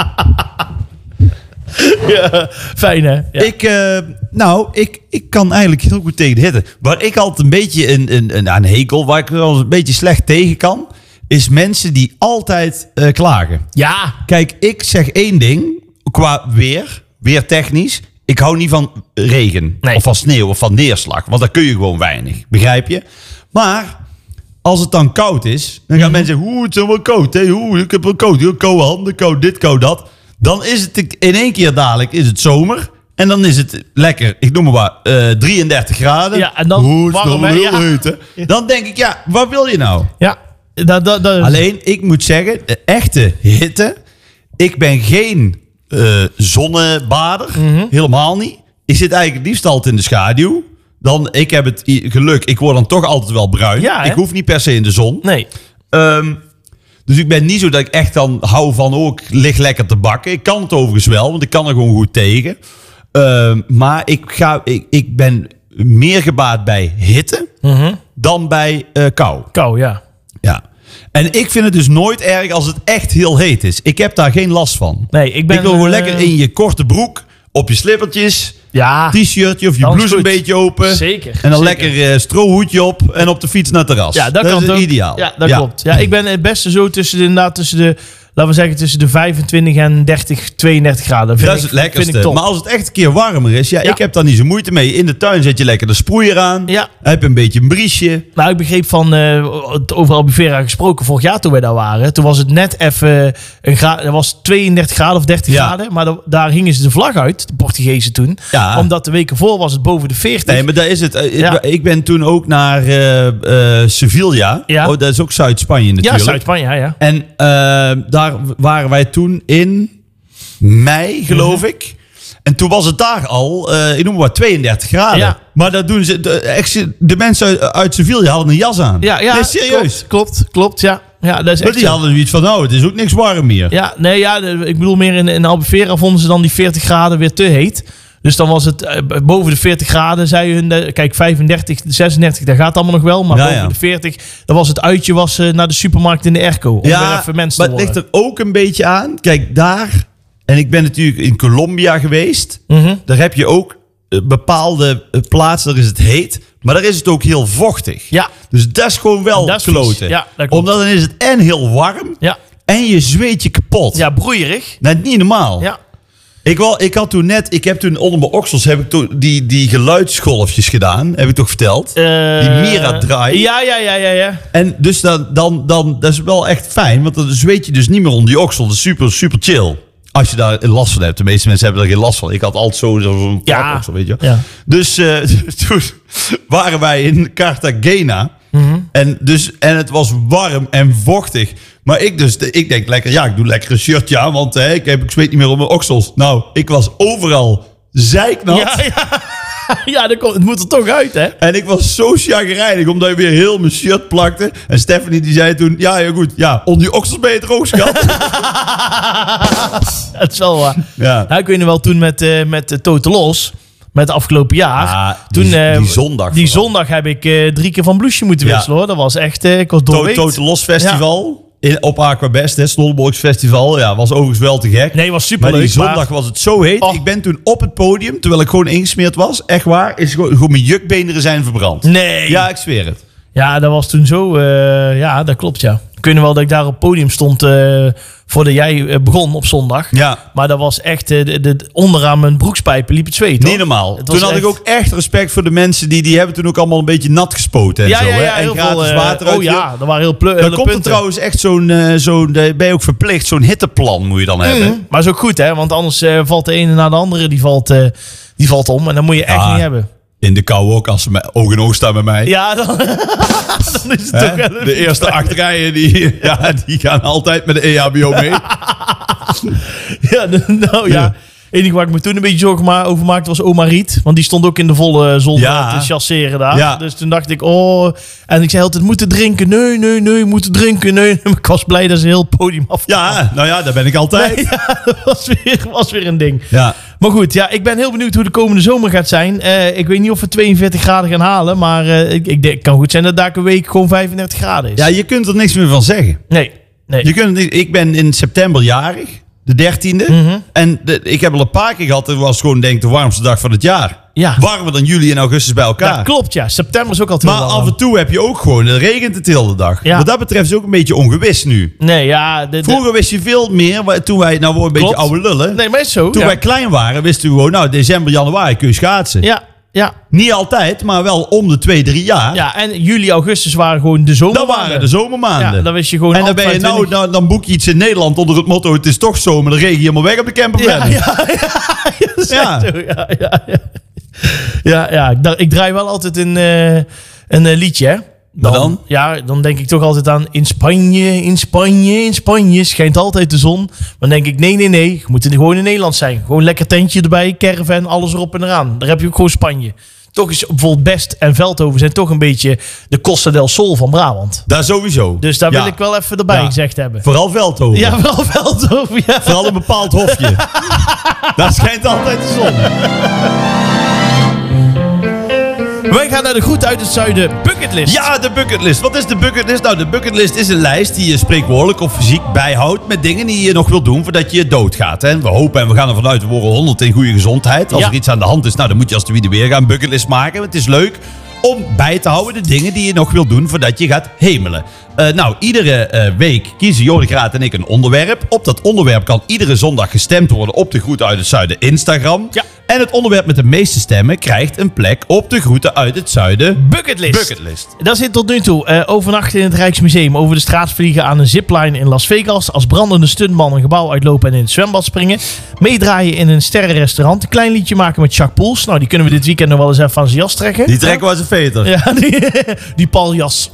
Ja, fijn hè? Ja. Ik, eh, nou, ik, ik kan eigenlijk heel goed tegen de hitte. Waar ik altijd een beetje een, een, een, een hekel, waar ik wel eens een beetje slecht tegen kan, is mensen die altijd eh, klagen. ja. Kijk, ik zeg één ding qua weer, weertechnisch. Ik hou niet van regen Nee. of van sneeuw of van neerslag, want daar kun je gewoon weinig, begrijp je? Maar als het dan koud is, dan gaan mensen zeggen, oeh, het is wel koud, hè? Oeh, ik heb wel koud, heel koude handen, koud dit, koud dat. Dan is het in één keer dadelijk is het zomer. En dan is het lekker, ik noem maar wat, eh, drieëndertig graden. Ja, en dan Oeh, het is warm, nog hè? heel Ja. heet, hè? Dan denk ik, ja, wat wil je nou? Ja. Dat, dat, dat, Alleen, ik moet zeggen, de echte hitte. Ik ben geen eh, zonnebader. Mhm. Helemaal niet. Ik zit eigenlijk het liefst altijd in de schaduw. dan ik heb het i- geluk, ik word dan toch altijd wel bruin. Ja, hè? Ik hoef niet per se in de zon. Nee. Um, dus ik ben niet zo dat ik echt dan hou van ook lig lekker te bakken. Ik kan het overigens wel, want ik kan er gewoon goed tegen. Um, maar ik, ga, ik, ik ben meer gebaat bij hitte Mm-hmm. dan bij uh, kou. Kou, ja. Ja. En ik vind het dus nooit erg als het echt heel heet is. Ik heb daar geen last van. Nee, ik ben... ik wil gewoon uh, lekker in je korte broek, op je slippertjes, Ja. t-shirtje of je Dan is blouse een goed. beetje open. Zeker. En dan zeker. lekker uh, strohoedje op en op de fiets naar het terras. Ja, dat, dat kan is ook. ideaal. Ja, dat klopt. Ja, ik ben het beste zo tussen de, inderdaad tussen de, laten we zeggen, tussen de vijfentwintig en dertig, tweeëndertig graden. Vind Dat is ik, het lekkerste. Vind ik top. Maar als het echt een keer warmer is, ja, Ja. ik heb daar niet zo moeite mee. In de tuin zet je lekker de sproeier aan. Ja. Heb je een beetje een briesje. Nou, ik begreep van, uh, over Albufeira gesproken, vorig jaar toen wij daar waren. Toen was het net even, een graad, er was tweeëndertig graden of dertig Ja. graden. Maar da- daar hingen ze de vlag uit, de Portugezen toen. Ja. Omdat de weken voor was het boven de veertig. Nee, maar daar is het. Uh, Ja. Ik ben toen ook naar uh, uh, Sevilla. Ja. Oh, dat is ook Zuid-Spanje ja, natuurlijk. Zuid-Spanje, ja, ja. En uh, daar waren wij toen in mei, geloof Mhm. ik. En toen was het daar al, uh, ik noem maar wat, tweeëndertig graden. Ja. Maar dat doen ze, de, echt, de mensen uit, uit Sevilla hadden een jas aan. Ja, ja, Nee, serieus. Klopt, klopt, klopt, ja. Ja, dat is Maar echt die zo. hadden zoiets van, nou, het is ook niks warm meer. Ja, nee, ja, de- ik bedoel meer in, in Albufeira vonden ze dan die veertig graden weer te heet. Dus dan was het eh, boven de veertig graden, zei hun. De, kijk, vijfendertig, zesendertig, dat gaat allemaal nog wel. Maar Ja, boven ja. de veertig, dan was het uitje was, eh, naar de supermarkt in de airco. Om weer even mensen maar te het ligt worden. er ook een beetje aan. Kijk, daar, en ik ben natuurlijk in Colombia geweest. Mhm. Daar heb je ook eh, bepaalde eh, plaatsen, daar is het heet. Maar daar is het ook heel vochtig. Ja, Dus dat is gewoon wel Dat is vies. kloten. Ja, dat klopt. Omdat dan is het en heel warm ja, en je zweet je kapot. ja, broeierig. Dat is niet normaal. Ja, Ik, wel, ik had toen net, ik heb toen onder mijn oksels heb ik toen die, die geluidsgolfjes gedaan. Heb ik toch verteld? Eh, Die Mira Drive. Ja, ja, ja, ja, ja. En dus dan, dan, dan, dat is wel echt fijn, want dan zweet je dus niet meer onder die oksel. Dat is super, super chill. Als je daar last van hebt. De meeste mensen hebben er geen last van. Ik had altijd zo- zo'n Ja. plak oksel, weet je. Ja. Dus eh, toen waren wij in Cartagena. Mhm. En, dus, en het was warm en vochtig. Maar ik dus, ik denk lekker, ja, ik doe lekker een shirtje aan, want hè, ik, heb, ik zweet niet meer op mijn oksels. Nou, ik was overal zeiknat. Ja, ja. Ja, dat komt, het moet er toch uit, hè? En ik was zo chagrijnig, omdat je weer heel mijn shirt plakte. En Stephanie die zei toen, ja, ja goed, ja, onder die oksels ben je droog, schat. Het is wel waar. Ja. Nou, ik weet nog wel toen met, eh met de Tote Los, met het afgelopen jaar. Ah, toen, die, eh, die zondag. Die vooral. zondag heb ik eh, drie keer van blouseje moeten Ja. wisselen, hoor. Dat was echt, eh, ik was To- doorweekt. Total Los Festival. In, op Aquabest, hè, Snollebolks Festival. Ja, was overigens wel te gek. Nee, was super Maar die leuk. zondag was het zo heet. Oh. Ik ben toen op het podium, terwijl ik gewoon ingesmeerd was. Echt waar, is gewoon, gewoon mijn jukbeenderen zijn verbrand. Nee. Ja, ik zweer het. Ja, dat was toen zo. eh, ja, dat klopt, ja. Ik weet nog wel dat ik daar op het podium stond eh, voordat jij eh, begon op zondag. Ja. Maar dat was echt, eh, de, de, onderaan mijn broekspijpen liep het zweet, hoor. Niet normaal. Het Toen was had echt- ik ook echt respect voor de mensen die, die hebben toen ook allemaal een beetje nat gespoten en Ja, zo. ja, hè? ja, En heel gratis veel, eh, water uit. oh ja, er waren heel pleu- Dan hele komt er punten. trouwens echt zo'n, eh, zo'n, eh, ben je ook verplicht, zo'n hitteplan moet je dan hebben. Mhm. Maar is ook goed, hè? Want anders eh, valt de ene na de andere, die valt, eh, die valt om. En dat moet je echt Ja. niet hebben. In de kou ook, als ze met oog in oog staan met mij. Ja, dan, dan is het Hè? toch wel even De eerste fijn. acht rijen, die, ja, die gaan altijd met de E H B O mee. Ja, de- nou ja. Ja. Het enige waar ik me toen een beetje zorgen ma- over maakte was oma Riet. Want die stond ook in de volle zon Ja. eh, te chasseren daar. Ja. Dus toen dacht ik, oh... En ik zei altijd, moeten drinken. Nee, nee, nee, moeten drinken. Nee. Maar ik was blij dat ze heel het podium af. Ja, nou ja, daar ben ik altijd. Ja, dat was weer, was weer een ding. Ja. Maar goed, ja, ik ben heel benieuwd hoe de komende zomer gaat zijn. Eh, ik weet niet of we tweeënveertig graden gaan halen. Maar eh, ik, ik denk, het kan goed zijn dat daar een week gewoon vijfendertig graden is. Ja, je kunt er niks meer van zeggen. Nee, nee. Je kunt, niet- ik ben in september jarig, de dertiende. Mhm. En de, ik heb al een paar keer gehad, het was gewoon denk ik de warmste dag van het jaar. Ja. Warmer dan juli en augustus bij elkaar. Ja, klopt, ja. September is ook altijd Maar heel af warm. en toe heb je ook gewoon, het regent het de hele dag. Ja. Wat dat betreft is het ook een beetje ongewis nu. Nee, ja. De, de- Vroeger wist je veel meer, wa- toen wij, nou worden we een beetje Klopt. oude lullen. Nee, maar is zo. Toen ja. wij klein waren, wisten we gewoon, nou december, januari kun je schaatsen. Ja, ja. Niet altijd, maar wel om de twee, drie jaar. Ja, en juli, augustus waren gewoon de Dat zomermaanden. waren de zomermaanden. Ja, dan wist je gewoon en dan altijd ben je nou, twintig nou, dan boek je iets in Nederland onder het motto, het is toch zomer, dan regen je helemaal weg op de camper. Ja, ja, ja, ja, dat is Ja. echt zo, ja, ja, ja. Ja, ja, ik, dacht- ik draai wel altijd een, eh, een eh, liedje, hè. Wat dan? Ja, dan denk ik toch altijd aan in Spanje, in Spanje, in Spanje schijnt altijd de zon. Dan denk ik, nee, nee, nee, je moet er gewoon in Nederland zijn. Gewoon lekker tentje erbij, caravan, alles erop en eraan. Daar heb je ook gewoon Spanje. toch is bijvoorbeeld Best en Veldhoven zijn toch een beetje de Costa del Sol van Brabant. Daar sowieso. Dus daar Ja. wil ik wel even erbij Ja. gezegd hebben. Vooral Veldhoven. Ja, vooral Veldhoven. Ja. Vooral een bepaald hofje. Daar schijnt altijd de zon. Wij gaan naar de groet uit het zuiden bucketlist. Ja, de bucketlist. Wat is de bucketlist? Nou, de bucketlist is een lijst die je spreekwoordelijk of fysiek bijhoudt met dingen die je nog wil doen voordat je doodgaat. Hè? We hopen en we gaan ervan uit, we worden honderd in goede gezondheid. Als Ja. er iets aan de hand is, nou, dan moet je als de wie de weer gaan bucketlist maken. Het is leuk om bij te houden de dingen die je nog wil doen voordat je gaat hemelen. Uh, nou, iedere uh, week kiezen Jordi Graat en ik een onderwerp. Op dat onderwerp kan iedere zondag gestemd worden op de Groeten uit het Zuiden Instagram. Ja. En het onderwerp met de meeste stemmen krijgt een plek op de Groeten uit het Zuiden Bucketlist. bucketlist. Dat zit tot nu toe. Uh, overnachten in het Rijksmuseum. Over de straat vliegen aan een zipline in Las Vegas. Als brandende stuntman een gebouw uitlopen en in het zwembad springen. Meedraaien in een sterrenrestaurant. Een klein liedje maken met Jacques Poels. Nou, die kunnen we dit weekend nog wel eens even van zijn jas trekken. Die trekken we als een veter. Ja, die, die paljas.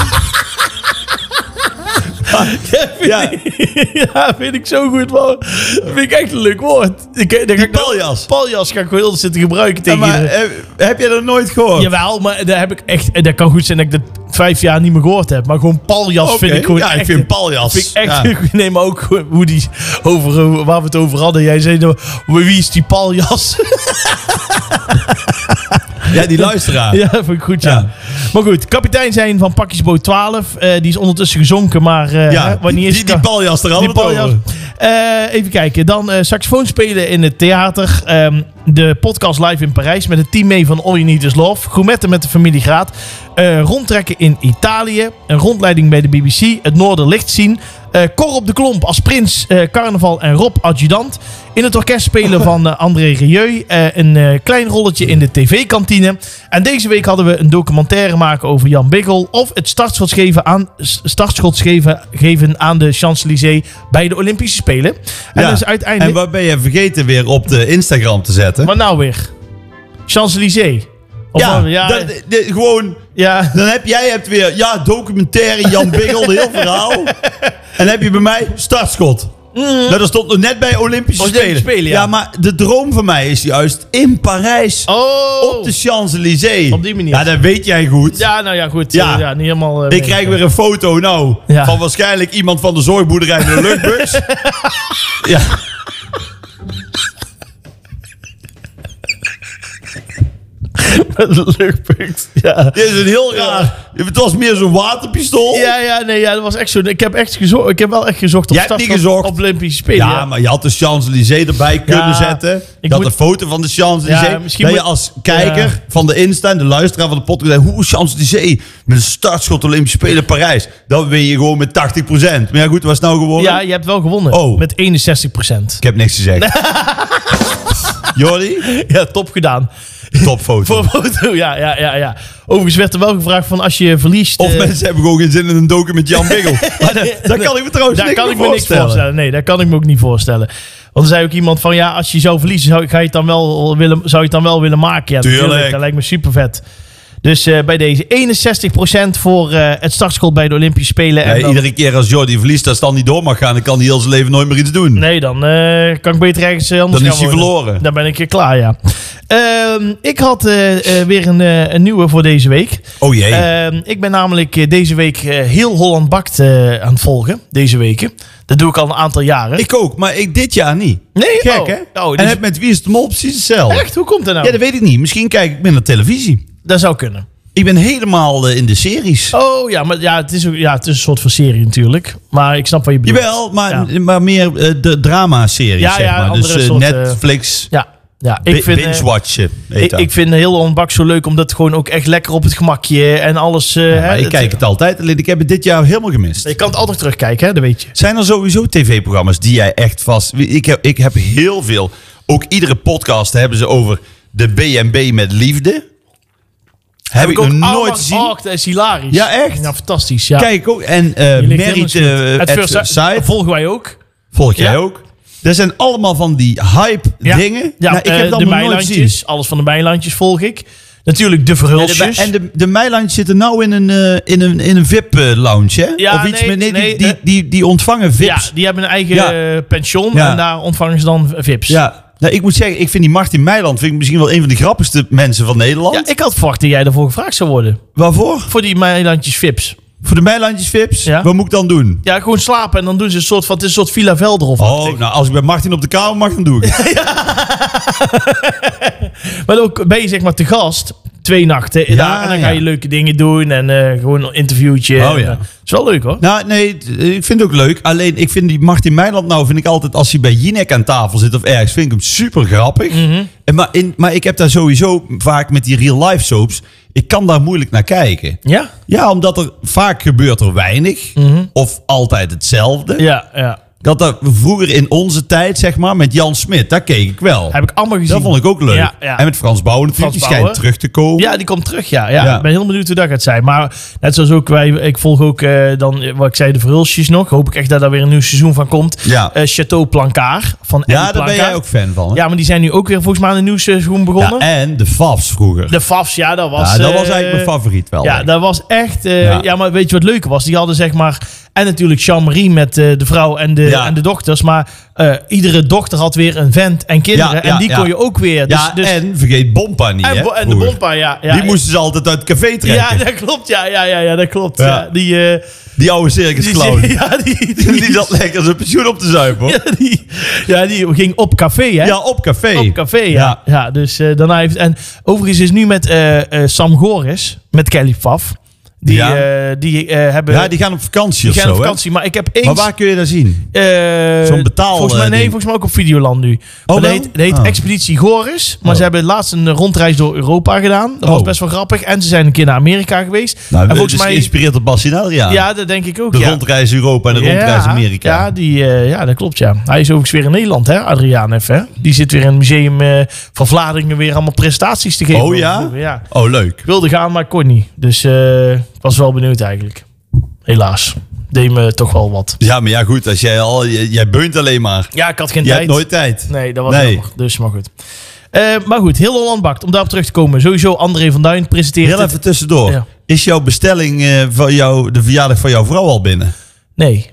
Ja, vind Ja. ik, ja, vind ik zo goed, man. Dat vind ik echt een leuk woord. Ik, dan ga ik nou- paljas. Paljas ga ik gewoon heel zitten gebruiken Ja, tegen maar iedereen. heb, heb je dat nooit gehoord? Jawel, maar dat heb ik echt. Dat kan goed zijn dat ik dat vijf jaar niet meer gehoord heb. Maar gewoon paljas Oké, vind ik gewoon ja, echt. ik vind paljas. Vind ik echt. Ja. Nee, maar ook gewoon hoe die over over- waar we het over hadden. Jij zei nou, wie is die paljas? Ja, die luisteraar. Ja, vind ik goed, ja. Ja. Maar goed, kapitein zijn van pakjesboot twaalf. eh, die is ondertussen gezonken, maar eh, Ja, hè, wanneer is die, die paljas, daar hadden Die we het paljas. over. Eh, even kijken. Dan eh, saxofoon spelen in het theater. Ehm, de podcast live in Parijs met het team mee van All You Need Is Love. Gourmetten met de familie Graat. Eh, rondtrekken in Italië. Een rondleiding bij de B B C. Het Noorderlicht zien. Eh Cor op de Klomp als prins, eh, carnaval en Rob adjudant. In het orkest spelen van eh, André Rieu. Eh, een eh, klein rolletje in de tv-kantine. En deze week hadden we een documentaire maken over Jan Biggel. Of het startschot geven aan, startschot geven, geven aan de Champs-Élysées bij de Olympische Spelen. En Ja. dus En uiteindelijk... wat ben je vergeten weer op de Instagram te zetten? Wat nou weer? Champs-Élysées. Of ja, wat- ja, dat- dit- gewoon... ja. Dan heb jij hebt weer, ja, documentaire Jan Biggel, een heel verhaal. En dan heb je bij mij startschot. Nou, dat stond nog net bij Olympische Olympische Spelen. Spelen, ja. maar de droom van mij is juist in Parijs. Oh! Op de Champs-Élysées. Op die manier. Ja, dat weet jij goed. Ja, nou ja, goed. Ja. Ja, ja niet helemaal... eh, Ik krijg weer een foto nou Ja. van waarschijnlijk iemand van de zorgboerderij met een luchtbus. Ja. met een luchtpunt. Ja. Dit is een heel raar... Het was meer zo'n waterpistool. Ja, ja, nee, ja, dat was echt zo. Ik heb echt gezocht. Ik heb wel echt gezocht op Jij hebt start niet op- gezocht. op Olympische Spelen. Ja, maar je had de Champs-Élysées erbij kunnen Ja, zetten. ik Je had moet- een foto van de Champs-Élysées. Ja, misschien dat je moet- als kijker Ja. van de Insta en de luisteraar van de podcast zei, hoe Champs-Élysées met een startschot Olympische Spelen Parijs. Dan win je gewoon met tachtig procent. Maar ja goed, wat is nou geworden? Ja, je hebt wel gewonnen. Oh. Met eenenzestig procent. Ik heb niks gezegd. Jordi, Ja, top gedaan. topfoto. Voor een foto, ja, ja, ja, ja. Overigens werd er wel gevraagd van als je verliest... Of eh, mensen hebben gewoon geen zin in een docu met Jan Biggel. Maar dat, dat kan ik me trouwens daar niks kan ik meer me niks voorstellen. Nee, daar kan ik me ook niet voorstellen. Want er zei ook iemand van, ja, als je zou verliezen, zou, ga je het dan wel willen, zou je het dan wel willen maken? Ja, Tuurlijk. natuurlijk. Dat lijkt me super vet. Dus eh, bij deze eenenzestig procent voor eh, het startschot bij de Olympische Spelen. En Nee, dan- iedere keer als Jordi verliest, als het dan niet door mag gaan, dan kan hij heel zijn leven nooit meer iets doen. Nee, dan eh, kan ik beter ergens eh, anders Dan is gaan hij wonen. verloren. Dan ben ik eh, klaar, ja. Ehm, ik had eh, eh, weer een, eh, een nieuwe voor deze week. Oh jee. Ehm, ik ben namelijk eh, deze week eh, heel Holland Bakt eh, aan het volgen. Deze weken. Dat doe ik al een aantal jaren. Ik ook, maar ik dit jaar niet. nee, Gek, oh. hè? Oh, En dus- het met Wie is de Mol precies hetzelfde. Echt? Hoe komt dat nou? Ja, dat weet ik niet. Misschien kijk ik minder televisie. Dat zou kunnen. Ik ben helemaal eh, in de series. Oh ja, maar ja, het is, ook, ja, het is een soort van serie natuurlijk. Maar ik snap wat je bedoelt. Jawel, maar, Ja. maar meer eh, de drama-series, Ja, zeg ja, maar. Dus andere eh, soort, eh, Netflix, Ja, ja ik bi- vind, eh, binge-watchen. heet ik, dat. ik vind heel Holland Bakt zo leuk omdat het gewoon ook echt lekker op het gemakje en alles. eh, Ja, hè, maar ik het- kijk het altijd, alleen ik heb het dit jaar helemaal gemist. Je kan het altijd terugkijken, hè, dat weet je. Zijn er sowieso tv-programma's die jij echt vast... Ik heb, ik heb heel veel... Ook iedere podcast hebben ze over de B en B met liefde. Heb, ik ook nog nooit allemaal- gezien. Oh, dat is hilarisch. Ja, echt? Ja, fantastisch. Ja. Kijk ook. En eh Je ligt Merit helemaal uh, goed. Het first Side volgen wij ook. volg jij Ja. ook. Er zijn allemaal van die hype Ja. dingen. Ja, Nou, ik eh, heb dat de nog nooit gezien. Meilandjes. Alles van de Meilandjes volg ik. Natuurlijk de Ja, de, Verhulsjes. en de, de Meilandjes zitten nou in een, eh, in een, in een V I P-lounge, hè? Ja, of iets nee, met... Nee, nee, die, die, eh, die, die ontvangen V I ja, P's. die hebben een eigen Ja. eh, pension Ja. en daar ontvangen ze dan V I P's. Ja. Nou, ik moet zeggen, ik vind die Martin Meiland vind ik misschien wel een van de grappigste mensen van Nederland. Ja, ik had verwacht dat jij ervoor gevraagd zou worden. Waarvoor? Voor die Meilandjes Vips. Voor de Meilandjes Vips? Ja. Wat moet ik dan doen? Ja, gewoon slapen en dan doen ze een soort van, het is een soort Villa Velderhof. Oh, nou, als ik bij Martin op de kamer mag, dan doe ik het. Maar ook ben je zeg maar te gast, twee nachten. Ja, daar, en dan ja. ga je leuke dingen doen en uh, gewoon een interviewtje. Oh, en, ja. uh, is wel leuk hoor. Nou, nee, t- ik vind het ook leuk. Alleen, ik vind die Martin Meiland nou, vind ik altijd, als hij bij Jinek aan tafel zit of ergens, vind ik hem super grappig. Mhm. En maar, in, maar ik heb daar sowieso vaak met die real-life soaps, ik kan daar moeilijk naar kijken. Ja? Ja, omdat er vaak gebeurt er weinig. Mhm. Of altijd hetzelfde. Ja, ja. Ik had dat vroeger in onze tijd, zeg maar, met Jan Smit. Daar keek ik wel. Heb ik allemaal gezien. Dat vond ik ook leuk. Ja, ja. En met Frans Bouwen natuurlijk. Frans die schijnt Bouwen. terug te komen. Ja, die komt terug, ja. ja. Ja. Ik ben heel benieuwd hoe dat gaat zijn. Maar net zoals ook wij, ik volg ook uh, dan, uh, wat ik zei, de Verhulsjes nog. Hoop ik echt dat er weer een nieuw seizoen van komt. Ja. Uh, Chateau Plancard van Ja, Andy daar ben Plancard. jij ook fan van. Hè? Ja, maar die zijn nu ook weer volgens mij een nieuw seizoen begonnen. Ja, en de Fafs vroeger. De Fafs, ja, dat was... ja, dat uh, was eigenlijk mijn favoriet wel. Ja, denk ik. dat was echt... Uh, Ja. ja. maar weet je wat leuker was? Die hadden zeg maar... En natuurlijk Jean-Marie met uh, de vrouw en de, Ja. en de dochters. Maar uh, iedere dochter had weer een vent en kinderen. Ja, en ja, die ja. kon je ook weer. Dus, Ja, dus, en vergeet Bompa niet, en, hè, bo- en de vroeger. bompa, ja. ja Die moesten ze altijd uit het café trekken. Ja, dat klopt. Ja, ja, ja, ja dat klopt. Ja. Ja. Die, uh, Die oude circusclown. die, Die, ja, die, die, die zat lekker zijn pensioen op te zuipen, hoor. ja, die, ja, die ging op café, hè? Ja, op café. Op café, ja. Ja. ja. dus uh, daarna heeft... En overigens is nu met uh, uh, Sam Goris, met Kelly Pfaff. Die, Ja. uh, die uh, hebben... Ja, die gaan op vakantie die of gaan zo, op hè? vakantie. Maar ik heb eens... Maar waar kun je dat zien? Uh, Zo'n betaal, Volgens mij, uh, nee, ding. volgens mij ook op Videoland nu. Maar dat wel? heet, dat heet Oh. Expeditie Goris. Maar Oh. ze hebben laatst een rondreis door Europa gedaan. Dat was Oh. best wel grappig. En ze zijn een keer naar Amerika geweest. Nou, en volgens volgens dus mij... geïnspireerd op Bassinel, ja. Ja, dat denk ik ook. De ja. rondreis Europa en de rondreis Ja, Amerika. Ja, die, uh, ja, dat klopt, ja. Hij is overigens weer in Nederland, hè, Adriaan even. Hè? Die zit weer in het museum uh, van Vlaardingen weer allemaal presentaties te geven. Oh ja? ja. Oh, leuk. Ik wilde gaan, maar ik kon niet. Dus uh, ik was wel benieuwd eigenlijk. Helaas. Deed me toch wel wat. Ja, maar ja, goed. Als jij al... Jij, jij beunt alleen maar. Ja, ik had geen Jij tijd. hebt nooit tijd. Nee, dat was Nee. jammer. Dus maar goed. Uh, maar goed, heel Holland Bakt. Om daarop terug te komen. Sowieso André van Duin presenteert Heel het. even tussendoor. Ja. Is jouw bestelling uh, van jou, de verjaardag van jouw vrouw al binnen? Nee.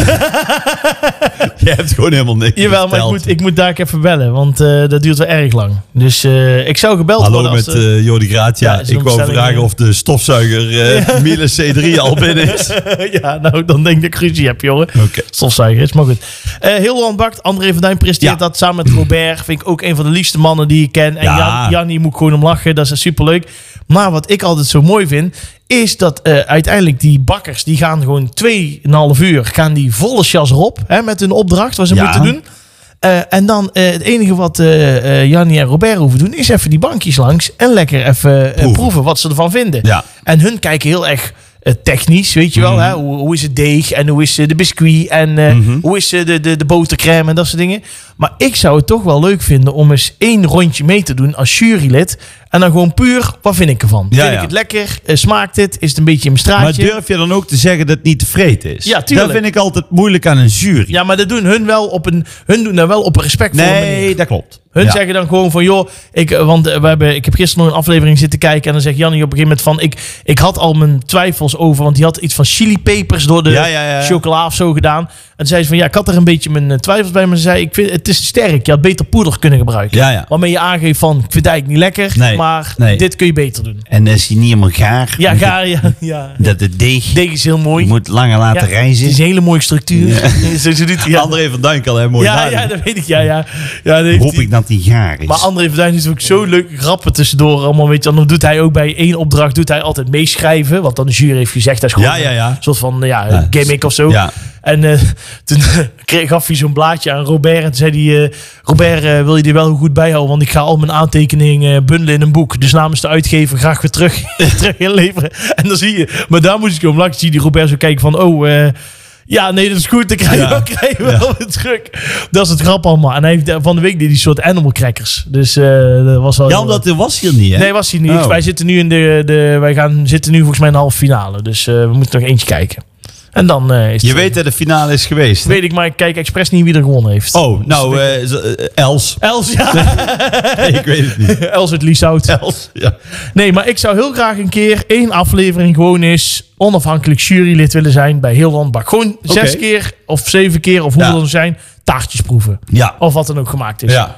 Je hebt gewoon helemaal niks Jawel, maar ik besteld. moet, ik moet daar even bellen. Want uh, dat duurt wel erg lang. Dus uh, ik zou gebeld Hallo worden. met als, uh, uh, Jordi Gratia. Ja, is er ik een wou bestelling, vragen ja. of de stofzuiger uh, Miele C drie al binnen is. ja, nou, dan denk ik dat ik ruzie heb, jongen. Oké. Stofzuiger is maar goed. Uh, heel Holland Bakt. André van Duin presenteert Ja. dat samen met Robert. Vind ik ook een van de liefste mannen die ik ken. En Ja. Jan, Jannie moet ik gewoon om lachen. Dat is superleuk. Maar wat ik altijd zo mooi vind, is dat uh, uiteindelijk die bakkers, die gaan gewoon tweeënhalf uur, gaan die volle chas erop, hè, met hun opdracht, wat ze Ja. moeten doen. Uh, en dan uh, het enige wat uh, uh, Jannie en Robert hoeven doen, is even die bankjes langs en lekker even uh, proeven. Proeven. wat ze ervan vinden. Ja. En hun kijken heel erg uh, technisch, weet je wel. Mhm. Hè? Hoe, hoe is het deeg en hoe is uh, de biscuit en uh, Mhm. hoe is uh, de, de, de botercrème en dat soort dingen. Maar ik zou het toch wel leuk vinden om eens één rondje mee te doen als jurylid. En dan gewoon puur, wat vind ik ervan? Ja, vind ik ja. het lekker? Uh, smaakt het? Is het een beetje in mijn Maar straatje? durf je dan ook te zeggen dat het niet tevreden is? Ja, tuurlijk. Dat vind ik altijd moeilijk aan een jury. Ja, maar dat doen hun wel op een, hun doen dat wel op een respectvolle manier. nee, dat klopt. Hun Ja. zeggen dan gewoon van, joh, ik, want we hebben, ik heb gisteren nog een aflevering zitten kijken en dan zegt Jannie op een gegeven moment van, ik, ik had al mijn twijfels over, want die had iets van chilipepers door de Ja, ja, ja, ja. chocola of zo gedaan. En toen zei ze van, ja, ik had er een beetje mijn eh, twijfels bij, maar ze zei, ik vind, het is sterk, je had beter poeder kunnen gebruiken. Ja, ja. Waarmee je aangeeft van, ik vind het eigenlijk niet lekker, Nee, maar nee. dit kun je beter doen. En dan is hij niet helemaal gaar. Ja, ga, ja, ja. Dat het deeg, Deeg is heel mooi. je moet langer laten Ja, reizen. het is een hele mooie structuur. zo, zo doet hij, ja. André van Duin kan hè, mooi Ja, nadenken. ja, dat weet ik, ja, ja. ja dat heeft Hoop hij. ik dat hij gaar is. Maar André van Duin is ook zo leuk grappen tussendoor. Allemaal, weet je, dan doet hij ook bij één opdracht doet hij altijd meeschrijven. Wat dan de jury heeft gezegd. Dat is gewoon Ja, ja, ja. een soort van ja, Ja, gimmick of zo. Ja. En uh, toen kreeg, gaf hij zo'n blaadje aan Robert. En toen zei hij, uh, Robert, uh, wil je die wel goed bijhouden? Want ik ga al mijn aantekeningen uh, bundelen in een boek. Dus namens de uitgever graag weer terug, terug inleveren. En dan zie je, maar daar moest ik om lachen. Zie je die Robert zo kijken van, oh... Uh, ja, nee, dat is goed. Dan krijg je Ja. wel, krijg je wel weer terug. Dat is het grap allemaal. En hij heeft, van de week deed hij een soort animal crackers. Dus uh, dat was wel... Ja, omdat er was hier niet, hè? Nee, was hij niet. Oh. Wij zitten nu in de, de wij gaan zitten nu volgens mij in de halve finale. Dus uh, we moeten nog eentje kijken. En dan uh, is Je het, weet dat de finale is geweest. hè? weet ik, maar ik kijk expres niet wie er gewonnen heeft. Oh, nou, eh, z- eh, Els. Els, ja. Nee, ik weet het niet. Els uit Lieshout. Els, ja. Nee, maar ik zou heel graag een keer één aflevering gewoon eens onafhankelijk jurylid willen zijn bij Heel Holland Bakt. Gewoon zes Oké. keer of zeven keer of hoeveel Ja. er zijn, taartjes proeven. Ja. Of wat dan ook gemaakt is. Ja.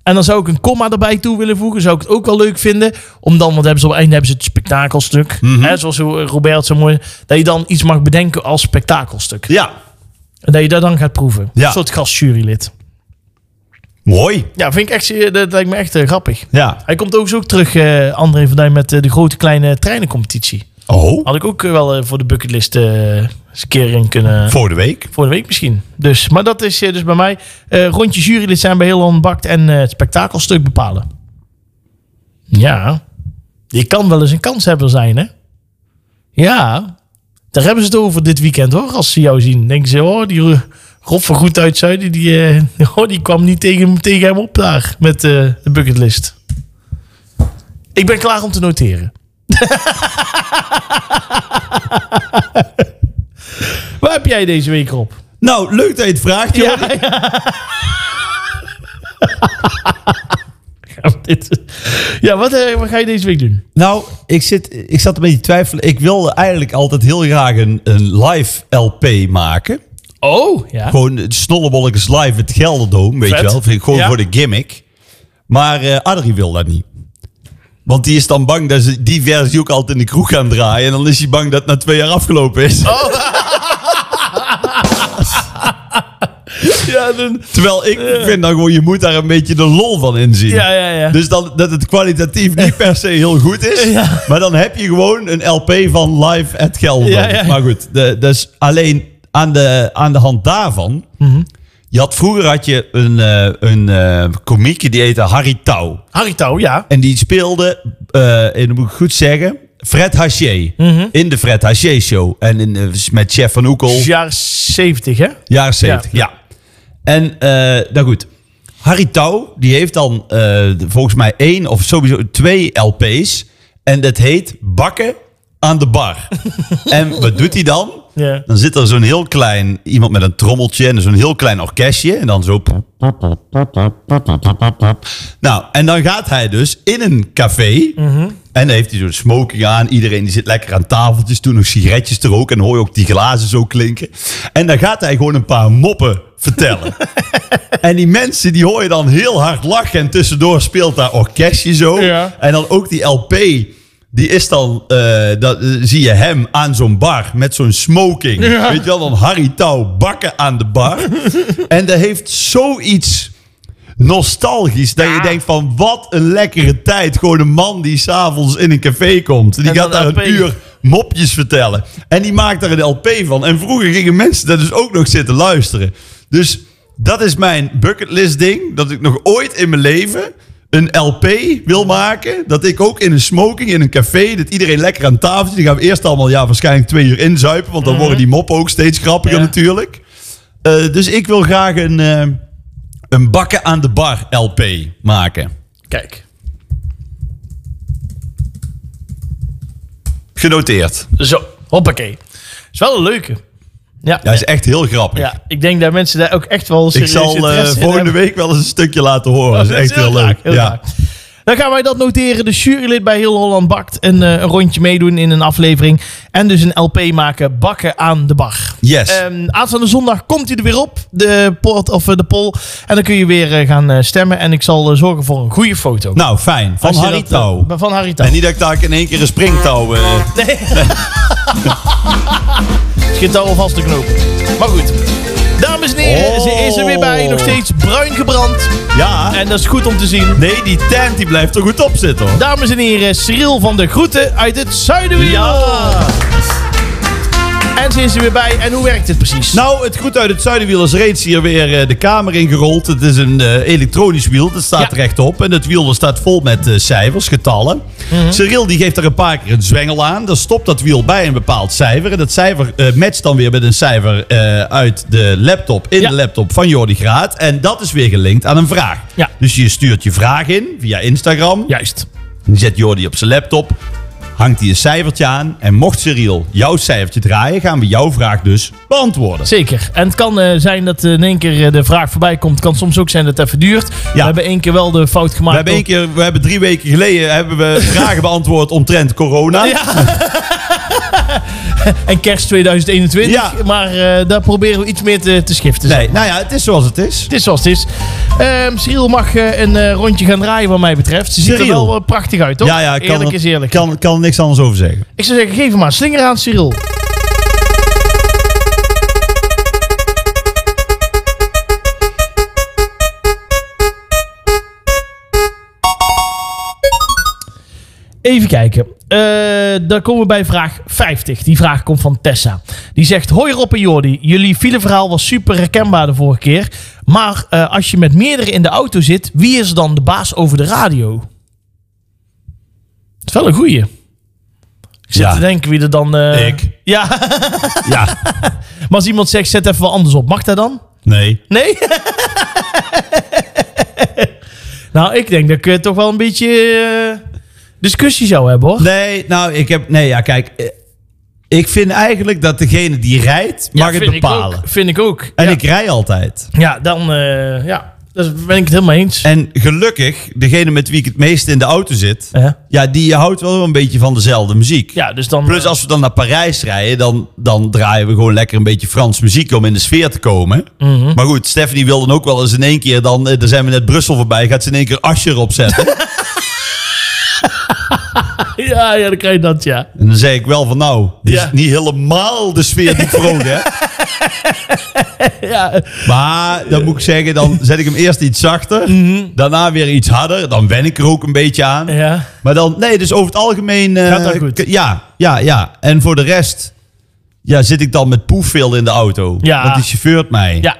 En dan zou ik een komma erbij toe willen voegen. Zou ik het ook wel leuk vinden. Om dan, want hebben ze op het einde hebben ze het spektakelstuk. Mm-hmm. Hè, zoals Robert zo mooi. Dat je dan iets mag bedenken als spektakelstuk. Ja. En dat je dat dan gaat proeven. Ja. Een soort gastjurylid. Mooi. Ja, vind ik echt, dat lijkt me echt uh, grappig. Ja. Hij komt overigens ook terug, uh, André van Duin, met uh, de grote kleine treinencompetitie. Oh. Had ik ook uh, wel uh, voor de bucketlist uh, eens een keer in kunnen... Voor de week. Voor de week misschien. Dus, maar dat is uh, dus bij mij. Uh, rondje jurylid zijn bij Heel Holland Bakt en uh, het spektakelstuk bepalen. Ja. Je kan wel eens een kanshebber zijn, hè? Ja. Daar hebben ze het over dit weekend, hoor. Als ze jou zien. Denken ze, oh, die Rob van Goed uit Zuiden, die, uh, oh, die kwam niet tegen, tegen hem op daar. Met uh, de bucketlist. Ik ben klaar om te noteren. Waar heb jij deze week op? Nou, leuk dat je het vraagt, joh. Ja, ja. Dit, ja, wat, uh, wat ga je deze week doen? Nou, ik, zit, ik zat een beetje te twijfelen. Ik wilde eigenlijk altijd heel graag een, een live L P maken. Oh, ja. Gewoon Snollebolletjes live het Gelderdoom, weet Vet. je wel. Vind ik gewoon Ja. voor de gimmick. Maar uh, Adrie wil dat niet. Want die is dan bang dat ze die versie ook altijd in de kroeg gaan draaien. En dan is hij bang dat het na twee jaar afgelopen is. Oh. Ja, dan, Terwijl ik Ja. vind dan gewoon, je moet daar een beetje de lol van inzien. ja, ja, ja. Dus dan, dat het kwalitatief niet per se heel goed is. Ja. Maar dan heb je gewoon een L P van live at Gelderdoom. Ja, ja. Maar goed, de, dus alleen aan de, aan de hand daarvan... Mm-hmm. Je had, vroeger had je een, uh, een uh, komiekje die heette Harry Touw. Harry Touw, ja. En die speelde, uh, en dat moet ik goed zeggen, Fred Haché. Mm-hmm. In de Fred Haché show. En in, uh, met Chef van Oekel. Jaren zeventig, hè? Jaren zeventig, ja. ja. En, uh, nou goed. Harry Touw, die heeft dan uh, volgens mij één of sowieso twee L P's. En dat heet Bakken aan de Bar. En wat doet hij dan? Ja. Dan zit er zo'n heel klein, iemand met een trommeltje en zo'n heel klein orkestje. En dan zo... Nou, en dan gaat hij dus in een café. Mm-hmm. En dan heeft hij zo'n smoking aan. Iedereen die zit lekker aan tafeltjes. Toen nog sigaretjes te roken. En dan hoor je ook die glazen zo klinken. En dan gaat hij gewoon een paar moppen vertellen. En die mensen die hoor je dan heel hard lachen. En tussendoor speelt daar orkestje zo. Ja. En dan ook die L P... Die is dan, uh, dat, uh, zie je hem aan zo'n bar met zo'n smoking. Ja. Weet je wel, dan Harry Touw bakken aan de bar. En dat heeft zoiets nostalgisch. Dat Ja. je denkt van, wat een lekkere tijd. Gewoon een man die s'avonds in een café komt. Die En gaat dan daar L P. een uur mopjes vertellen. En die maakt daar een L P van. En vroeger gingen mensen daar dus ook nog zitten luisteren. Dus dat is mijn bucketlist ding. Dat ik nog ooit in mijn leven... een L P wil maken, dat ik ook in een smoking, in een café, dat iedereen lekker aan tafel zit. Die gaan we eerst allemaal, ja, waarschijnlijk twee uur inzuipen, want dan Mm-hmm. worden die moppen ook steeds grappiger Ja. natuurlijk. Uh, dus ik wil graag een, uh, een Bakken aan de Bar L P maken. Kijk. Genoteerd. Zo, hoppakee. Is wel een leuke. Ja, Ja, is echt heel grappig. ja, ik denk dat mensen daar ook echt wel Ik serieus zal uh, interesse in volgende hebben. week wel eens een stukje laten horen. Dat is echt heel, graag, leuk. heel ja. graag. Dan gaan wij dat noteren. De jurylid bij Heel Holland Bakt. Een, uh, een rondje meedoen in een aflevering. En dus een L P maken. Bakken aan de bar. Yes. Um, aanstaande zondag komt hij er weer op. De, pot, of, uh, de poll. En dan kun je weer uh, gaan uh, stemmen. En ik zal uh, zorgen voor een goede foto. Nou, fijn. Van Als je Harry dat, uh, Touw. Van Harry Touw. En niet dat ik daar in één keer een springtouw... Uh, Nee. Schiet daar alvast te knopen. Maar goed. Dames en heren, Oh. ze is er weer bij. Nog steeds bruin gebrand. ja. En dat is goed om te zien. Nee, die tent die blijft er goed op zitten, hoor. Dames en heren, Cyril van de Groeten uit het Zuidenwiel. Ja. En ze is er weer bij. En hoe werkt dit precies? Nou, het goed uit het Zuidenwiel is reeds hier weer uh, de kamer ingerold. Het is een uh, elektronisch wiel, dat staat Ja. rechtop. En het wiel dat staat vol met uh, cijfers, getallen. Mhm. Cyril die geeft er een paar keer een zwengel aan. Dan stopt dat wiel bij een bepaald cijfer. En dat cijfer uh, matcht dan weer met een cijfer uh, uit de laptop, in Ja. de laptop van Jordi Graat. En dat is weer gelinkt aan een vraag. Ja. Dus je stuurt je vraag in via Instagram. Juist. Die zet Jordi op zijn laptop. Hangt hij een cijfertje aan. En mocht Cyril jouw cijfertje draaien, gaan we jouw vraag dus beantwoorden. Zeker. En het kan uh, zijn dat uh, in één keer uh, de vraag voorbij komt. Het kan soms ook zijn dat het even duurt. We hebben één keer wel de fout gemaakt. We hebben, één keer, we hebben drie weken geleden hebben we vragen beantwoord omtrent corona. Ja. en kerst tweeduizend eenentwintig. Ja. Maar uh, daar proberen we iets meer te, te schiften. Nee, nou ja, het is zoals het is. Het is zoals het is. Uh, Cyril mag uh, een uh, rondje gaan draaien wat mij betreft. Ze ziet er wel uh, prachtig uit, toch? Ja, ja, kan eerlijk er, is eerlijk. Kan, kan er niks anders over zeggen. Ik zou zeggen, geef hem maar een slinger aan, Cyril. Even kijken. Uh, dan komen we bij vraag vijftig. Die vraag komt van Tessa. Die zegt: hoi Rob en Jordi. Jullie fileverhaal was super herkenbaar de vorige keer. Maar uh, als je met meerdere in de auto zit, wie is dan de baas over de radio? Dat is wel een goeie. Ik zit Ja. te denken wie er dan... Uh... Ik. Ja. Ja. Maar als iemand zegt, zet even wat anders op. Mag dat dan? Nee. Nee? Nou, ik denk dat ik uh, toch wel een beetje uh, discussie zou hebben, hoor. Nee, nou, ik heb... Nee, ja, kijk. eh, Ik vind eigenlijk dat degene die rijdt, Ja, mag het vind bepalen. Ik ook, vind ik ook. En ja. ik rij altijd. Ja, dan... Uh, ja, daar ben ik het helemaal eens. En gelukkig, degene met wie ik het meest in de auto zit... Ja, Ja, die houdt wel een beetje van dezelfde muziek. ja dus dan... Plus als we dan naar Parijs rijden, dan, dan draaien we gewoon lekker een beetje Frans muziek om in de sfeer te komen. Mm-hmm. Maar goed, Stephanie wil dan ook wel eens in één keer, dan, eh, daar zijn we net Brussel voorbij, gaat ze in één keer Ascher opzetten. Ja, ja, dan krijg je dat, ja. En dan zeg ik wel van nou, dit Ja. is niet helemaal de sfeer die ik vroeg, hè. Ja, Maar dan moet ik zeggen, dan zet ik hem eerst iets zachter. Mm-hmm. Daarna weer iets harder. Dan wen ik er ook een beetje aan. ja. Maar dan, nee, dus over het algemeen... eh, Gaat dat goed? k- Ja, ja, ja. En voor de rest, ja, zit ik dan met poef veel in de auto. Ja. Want die chauffeurt mij. Ja,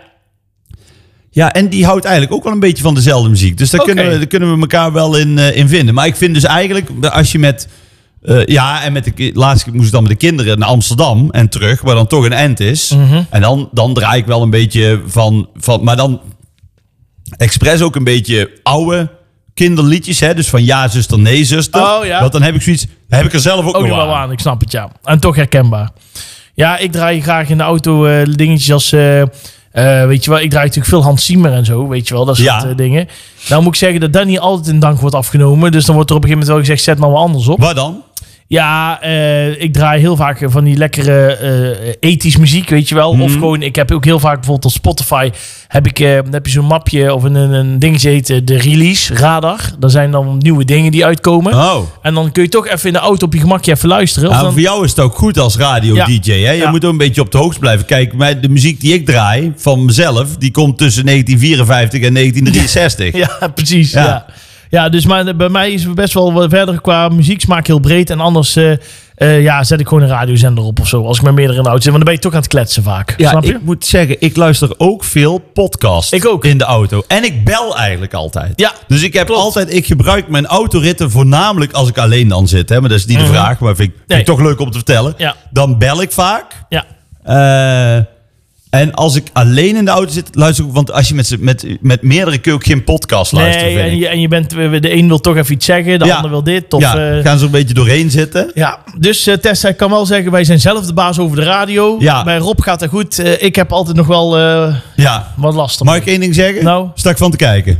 Ja, en die houdt eigenlijk ook wel een beetje van dezelfde muziek. Dus daar, Oké. kunnen, we, daar kunnen we elkaar wel in, eh, in vinden. Maar ik vind dus eigenlijk, als je met... eh, ja, en met de ki- laatste keer moest ik dan met de kinderen naar Amsterdam en terug, waar dan toch een end is. Mhm. En dan, dan draai ik wel een beetje van, van... Maar dan expres ook een beetje oude kinderliedjes. Hè? Dus van ja, zuster, nee, zuster. Oh, ja. Want dan heb ik zoiets... Heb ik er zelf ook ook nog nog wel aan. aan. Ik snap het, ja. En toch herkenbaar. Ja, ik draai graag in de auto uh, dingetjes als... Uh, uh, weet je wel, ik draai natuurlijk veel Hans Zimmer en zo. Weet je wel, dat soort Ja. uh, dingen. Nou moet ik zeggen dat dat niet altijd in dank wordt afgenomen. Dus dan wordt er op een gegeven moment wel gezegd, zet maar wat anders op. Waar dan? Ja, uh, ik draai heel vaak van die lekkere uh, ethisch muziek, weet je wel. Mhm. Of gewoon, ik heb ook heel vaak bijvoorbeeld op Spotify... heb ik uh, heb je zo'n mapje of een, een, een dingetje heet uh, de release radar. Daar zijn dan nieuwe dingen die uitkomen. Oh. En dan kun je toch even in de auto op je gemakje even luisteren. Of Nou, dan... voor jou is het ook goed als radio-dj. Hè? Je Ja. moet ook een beetje op de hoogte blijven. Kijk, mij- de muziek die ik draai van mezelf... die komt tussen negentien vierenvijftig en negentien drieënzestig. Ja, precies. Ja. Ja. Ja, dus maar bij mij is het best wel wat verder qua muzieksmaak heel breed. En anders uh, uh, ja, zet ik gewoon een radiozender op of zo. Als ik met meerdere in de auto zit. Want dan ben je toch aan het kletsen vaak. Ja, Snap je? ik moet zeggen, ik luister ook veel podcasts Ik ook. in de auto. En ik bel eigenlijk altijd. Ja, Dus ik heb klopt. altijd, ik gebruik mijn autoritten voornamelijk als ik alleen dan zit. Hè? Maar dat is niet de Mhm. vraag, maar vind ik, vind Nee. ik toch leuk om te vertellen. Ja. Dan bel ik vaak. Ja. Eh, en als ik alleen in de auto zit, luister ik... Want als je met, z'n- met, met meerdere kun je ook geen podcast luisteren, Nee, vind en ik. je, en je bent, de een wil toch even iets zeggen. De Ja. ander wil dit. Of, ja, uh, gaan ze er een beetje doorheen zitten. ja, dus uh, Tessa, ik kan wel zeggen, wij zijn zelf de baas over de radio. Ja. Bij Rob gaat het goed. Uh, ik heb altijd nog wel uh, Ja. wat last. Mag ik één ding zeggen? Nou? Stak van te kijken.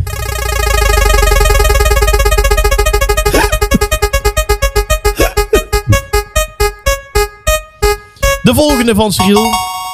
De volgende van Cyril.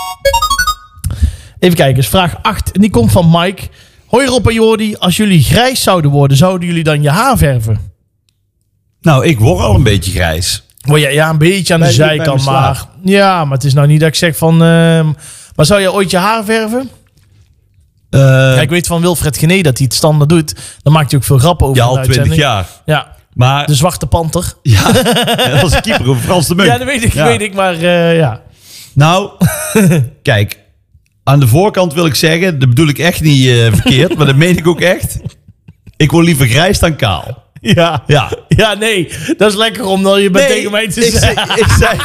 Even kijken, is vraag acht. En die komt van Mike. Hoi Rob en Jordi, als jullie grijs zouden worden, zouden jullie dan je haar verven? Nou, ik word al een beetje grijs. Oh ja, ja, een beetje aan de Bij- bij zijkant, mijn maar... slaap. Ja, maar het is nou niet dat ik zeg van... ehm, maar zou je ooit je haar verven? Eh, Ja, ik weet van Wilfred Gené dat hij het standaard doet. Dan maakt hij ook veel grappen over ja, in al de twintig uitzending. jaar. Ja, Maar de zwarte panter. ja, dat was een keeper over Frans de Munk. Ja, dat weet ik, Ja. weet ik, maar uh, ja. Nou, kijk. Aan de voorkant wil ik zeggen, dat bedoel ik echt niet uh, verkeerd, maar dat meen ik ook echt. Ik word liever grijs dan kaal. Ja. Ja. Ja, nee. Dat is lekker om dan je bent tegen mij te ik zeggen. zei, ik zei,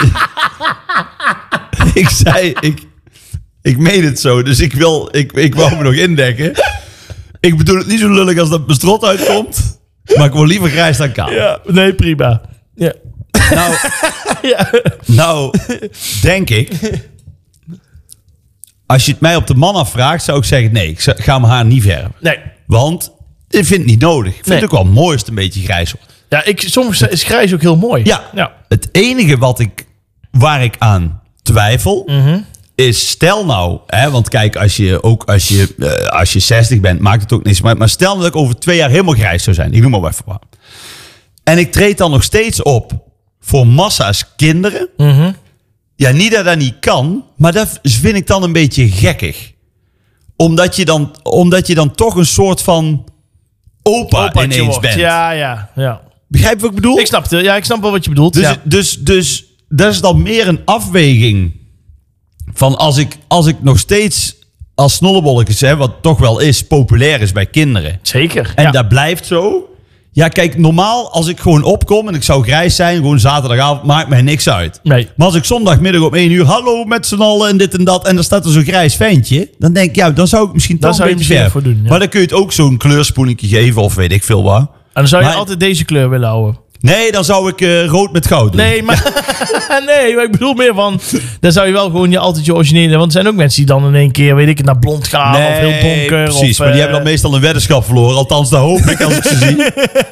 ik zei, ik, ik meen het zo, dus ik wil, ik, ik wou me nog indekken. Ik bedoel het niet zo lullig als dat mijn strot uitkomt, maar ik word liever grijs dan kaal. Ja, nee, prima. Ja. Nou, Ja. nou, denk ik, als je het mij op de man afvraagt, zou ik zeggen, nee, ik zou- ga mijn haar niet verven. Nee. Want ik vind het niet nodig. Ik vind Nee. het ook wel mooi als het een beetje grijs wordt. Ja, ik, soms is grijs ook heel mooi. Ja. Ja. Het enige wat ik waar ik aan twijfel... Mm-hmm. is stel nou... Hè, want kijk, als je, ook als je, uh, als je zestig bent, maakt het ook niks. Maar, maar stel dat ik over twee jaar helemaal grijs zou zijn. Ik noem maar even wat. En ik treed dan nog steeds op voor massa's kinderen. Mm-hmm. Ja, niet dat dat niet kan, maar dat vind ik dan een beetje gekkig. Omdat je dan, omdat je dan toch een soort van opa Opaatje ineens wordt. bent. Ja, ja, ja. Begrijp je wat ik bedoel? Ik snap het. Ja, ik snap wel wat je bedoelt. Dus, ja. dus, dus dat is dan meer een afweging van als ik, als ik nog steeds als snollebolletjes, hè, wat toch wel is, populair is bij kinderen. Zeker. En ja. dat blijft zo. Ja, kijk, normaal als ik gewoon opkom en ik zou grijs zijn, gewoon zaterdagavond, maakt mij niks uit. Nee. Maar als ik zondagmiddag om één uur, hallo met z'n allen en dit en dat, en er staat er zo'n grijs ventje, dan denk ik, ja, dan zou ik misschien Daar toch zou een je beetje misschien verf. voor doen, ja. Maar dan kun je het ook zo'n kleurspoelingje geven of weet ik veel wat. En dan zou je Maar- altijd deze kleur willen houden. Nee, dan zou ik eh, rood met goud doen. Nee, maar, nee, maar ik bedoel meer van... Dan zou je wel gewoon je, altijd je originele... Want er zijn ook mensen die dan in één keer, weet ik, naar blond gaan of heel donker. precies. Of, maar die uh, hebben dan meestal een weddenschap verloren. Althans, dat hoop ik als ik ze zie.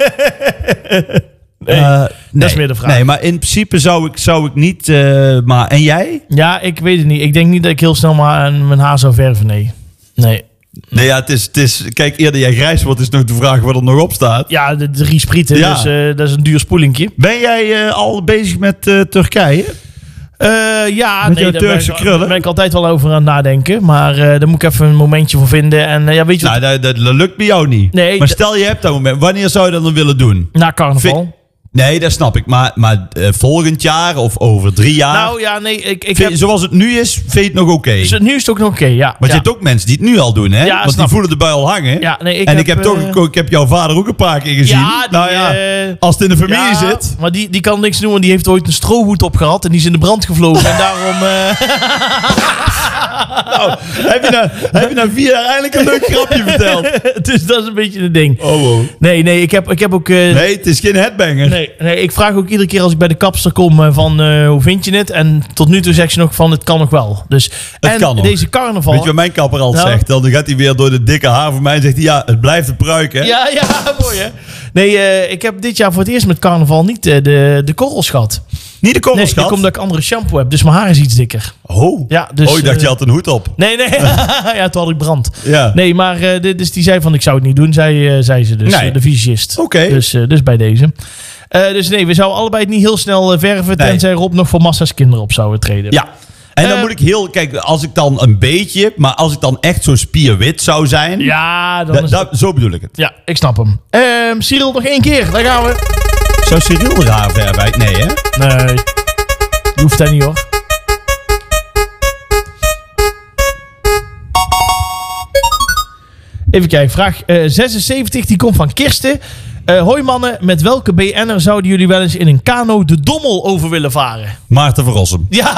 Nee, Uh, dat nee. is meer de vraag. Nee, maar in principe zou ik, zou ik niet... Uh, maar, en jij? Ja, ik weet het niet. Ik denk niet dat ik heel snel maar mijn haar zou verven, nee. Nee. Nee, ja, het is, het is... Kijk, eerder jij grijs wordt, is nog de vraag wat er nog op staat. Ja, de drie sprieten, Ja. dus uh, dat is een duur spoelinkje. Ben jij uh, al bezig met uh, Turkije? Uh, ja, Met nee, jouw daar ben Turkse ik, krullen? daar ben ik altijd wel over aan het nadenken. Maar uh, daar moet ik even een momentje voor vinden. En uh, ja, weet je wat? Nou, dat, dat lukt bij jou niet. Nee, maar d- stel je hebt dat moment. Wanneer zou je dat dan willen doen? Na carnaval. Vind- Nee, dat snap ik. Maar, maar uh, volgend jaar of over drie jaar... Nou ja, nee, ik, ik vind- heb... Zoals het nu is, vind je het nog oké? Dus nu is het ook nog oké, ja. Maar ja. je hebt ook mensen die het nu al doen, hè? Ja, Want die snap ik. voelen de bui al hangen. Ja, nee, ik en heb, ik heb toch, uh, ik heb jouw vader ook een paar keer gezien. Ja, die, nou ja, uh, als het in de familie ja, zit. maar die, die kan niks doen, want die heeft ooit een strohoed opgehad en die is in de brand gevlogen. En daarom... Uh... Nou, heb, je nou, heb je nou vier jaar eindelijk een leuk grapje verteld? dus dat is een beetje het ding. Oh, wow. Nee, nee, ik heb, ik heb ook... Uh... Nee, het is geen headbanger. Nee, nee, ik vraag ook iedere keer als ik bij de kapster kom uh, van uh, hoe vind je het? En tot nu toe zegt ze nog van het kan nog wel. Dus, Het en kan nog. deze carnaval... Weet je wat mijn kapper al Nou. zegt? Dan gaat hij weer door de dikke haar van mij en zegt hij, ja, het blijft een pruik, hè? Ja, ja, mooi hè. Nee, uh, ik heb dit jaar voor het eerst met carnaval niet uh, de, de korrels gehad. Niet de Nee, korrels, dat komt dat ik andere shampoo heb. Dus mijn haar is iets dikker. Oh. Ja, dus, oh, ik dacht uh, je had een hoed op. Nee, nee. ja, toen had ik brand. Ja. Nee, maar uh, de- dus die zei van ik zou het niet doen, zei, uh, zei ze dus. Nee. uh, de visagist. Oké. Dus, uh, dus bij deze. Uh, dus nee, we zouden allebei het niet heel snel uh, verven. Nee. Tenzij Rob nog voor massa's kinderen op zouden treden. Ja. En dan Eh, moet ik heel... Kijk, als ik dan een beetje... Maar als ik dan echt zo spierwit zou zijn... Ja, dan da- is da- het- zo bedoel ik het. Ja, ik snap hem. Ehm Cyril, nog één keer. Daar gaan we. Zou Cyril er haar verven uit? Nee, hè? Nee. Je hoeft dat niet hoor. Even kijken, vraag uh, zesenzeventig, die komt van Kirsten. Uh, hoi mannen, met welke B N'er zouden jullie wel eens in een kano de Dommel over willen varen? Maarten van Rossum. Ja,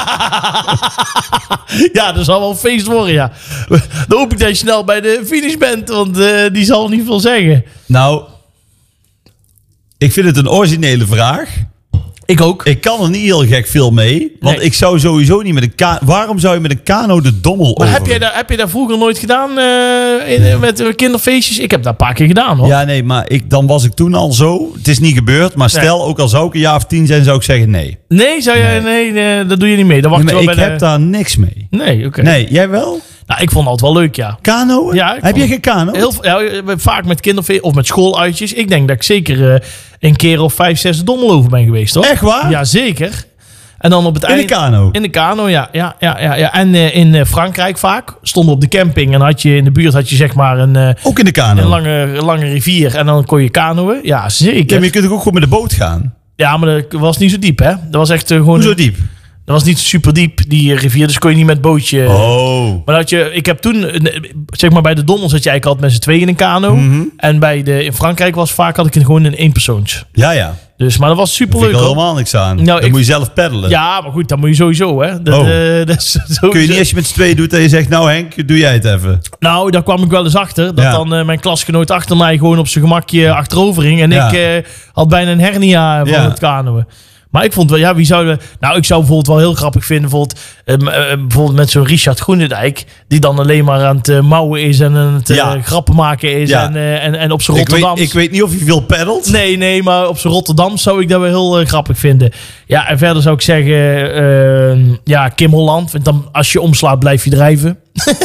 ja, dat zal wel een feest worden, ja. Dan hoop ik dat je snel bij de finish bent, want uh, die zal niet veel zeggen. Nou, ik vind het een originele vraag. Ik ook. Ik kan er niet heel gek veel mee. Want Nee. ik zou sowieso niet met een kano... Waarom zou je met een kano de Dommel Maar over? heb jij, dat, heb je dat vroeger nooit gedaan uh, in, met uh, kinderfeestjes? Ik heb dat een paar keer gedaan hoor. Ja, nee, maar ik, dan was ik toen al zo. Het is niet gebeurd. Maar stel, ook al zou ik een jaar of tien zijn, zou ik zeggen nee. Nee, zou jij, nee. nee, dat doe je niet mee. Dan wacht Nee, maar je ik wel bij heb de... daar niks mee. Nee, oké. Nee, jij wel? Nou, ik vond het altijd wel leuk, ja. Kanoën? Ja, ik heb je vond- geen kano? Heel, v- ja, vaak met kinderfeest of met schooluitjes. Ik denk dat ik zeker uh, een keer of vijf, zes de Dommel over ben geweest, hoor. Echt waar? Ja, zeker. En dan op het In eind... de kano? In de kano, ja. ja, ja, ja, ja. En uh, in uh, Frankrijk vaak. Stonden op de camping en had je in de buurt had je zeg maar een, uh, Ook in de kano? een lange, lange rivier. En dan kon je kanoën. Ja, zeker. Ja, maar je kunt ook gewoon met de boot gaan. Ja, maar dat was niet zo diep, hè? Dat was echt uh, gewoon... Hoezo diep? Dat was niet super diep, die rivier. Dus kon je niet met bootje... Oh. Maar dat je, ik heb toen, eh, zeg maar bij de Dommel zat je eigenlijk altijd met z'n tweeën in een kano. Mhm. En bij de, in Frankrijk was vaak had ik het gewoon in éénpersoons. Ja, ja. Dus, maar dat was super Daar vind leuk ik al hoor. helemaal niks aan. Nou, dan ik- moet je zelf peddelen. Ja, maar goed, dat moet je sowieso hè. Dat, Oh. eh, dat is sowieso. Kun je niet als je met z'n tweeën doet dat je zegt, nou Henk, doe jij het even. Nou, daar kwam ik wel eens achter. Dat Ja. dan eh, mijn klasgenoot achter mij gewoon op zijn gemakje achterover hing. En Ja. ik eh, had bijna een hernia van Ja. het kanoën. Maar ik vond wel, ja, wie zouden... Nou, ik zou bijvoorbeeld wel heel grappig vinden, bijvoorbeeld, uh, uh, bijvoorbeeld met zo'n Richard Groenendijk, die dan alleen maar aan het uh, mouwen is en aan het uh, Ja. grappen maken is Ja. en, uh, en, en op zijn Ik weet, Rotterdams. ik weet niet of hij veel peddelt. Nee, nee, maar op zijn Rotterdam zou ik dat wel heel uh, grappig vinden. Ja, en verder zou ik zeggen, uh, ja, Kim Holland. Want dan, als je omslaat, blijf je drijven.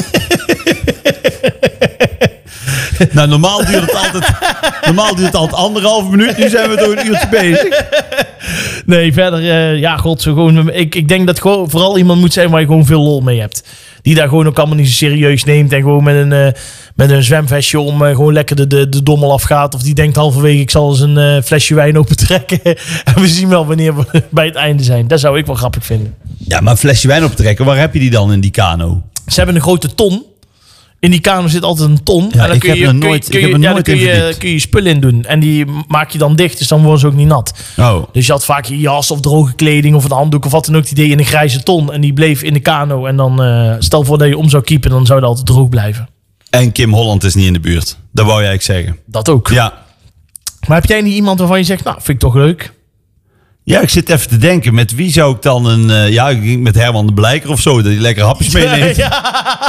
Nou, normaal duurt het altijd, normaal duurt het altijd anderhalf minuut. Nu zijn we toch een uurtje bezig. Nee, verder, uh, ja, god, zo gewoon. Ik, ik denk dat gewoon vooral iemand moet zijn waar je gewoon veel lol mee hebt. Die daar gewoon ook allemaal niet zo serieus neemt. En gewoon met een, uh, met een zwemvestje om uh, gewoon lekker de, de, de dommel afgaat. Of die denkt halverwege, ik zal eens een uh, flesje wijn open trekken. En we zien wel wanneer we bij het einde zijn. Dat zou ik wel grappig vinden. Ja, maar een flesje wijn optrekken, waar heb je die dan in die kano? Ze hebben een grote ton. In die kano zit altijd een ton. Ja, en dan ik kun heb je, er kun je- nooit- kun ik heb je- er ja, nooit dan kun in je, verdiept. kun je spullen in doen. En die maak je dan dicht, dus dan worden ze ook niet nat. Oh. Dus je had vaak je jas of droge kleding of een handdoek of wat dan ook. Die deed je in een grijze ton. En die bleef in de kano. En dan, uh, stel voor dat je om zou kiepen, dan zou dat altijd droog blijven. En Kim Holland is niet in de buurt. Dat wou jij eigenlijk zeggen. Dat ook. Ja. Maar heb jij niet iemand waarvan je zegt, nou, vind ik toch leuk? Ja, ik zit even te denken. Met wie zou ik dan een... Uh, ja, ik denk met Herman de Blijker of zo. Dat hij lekker hapjes meeneemt. Ja,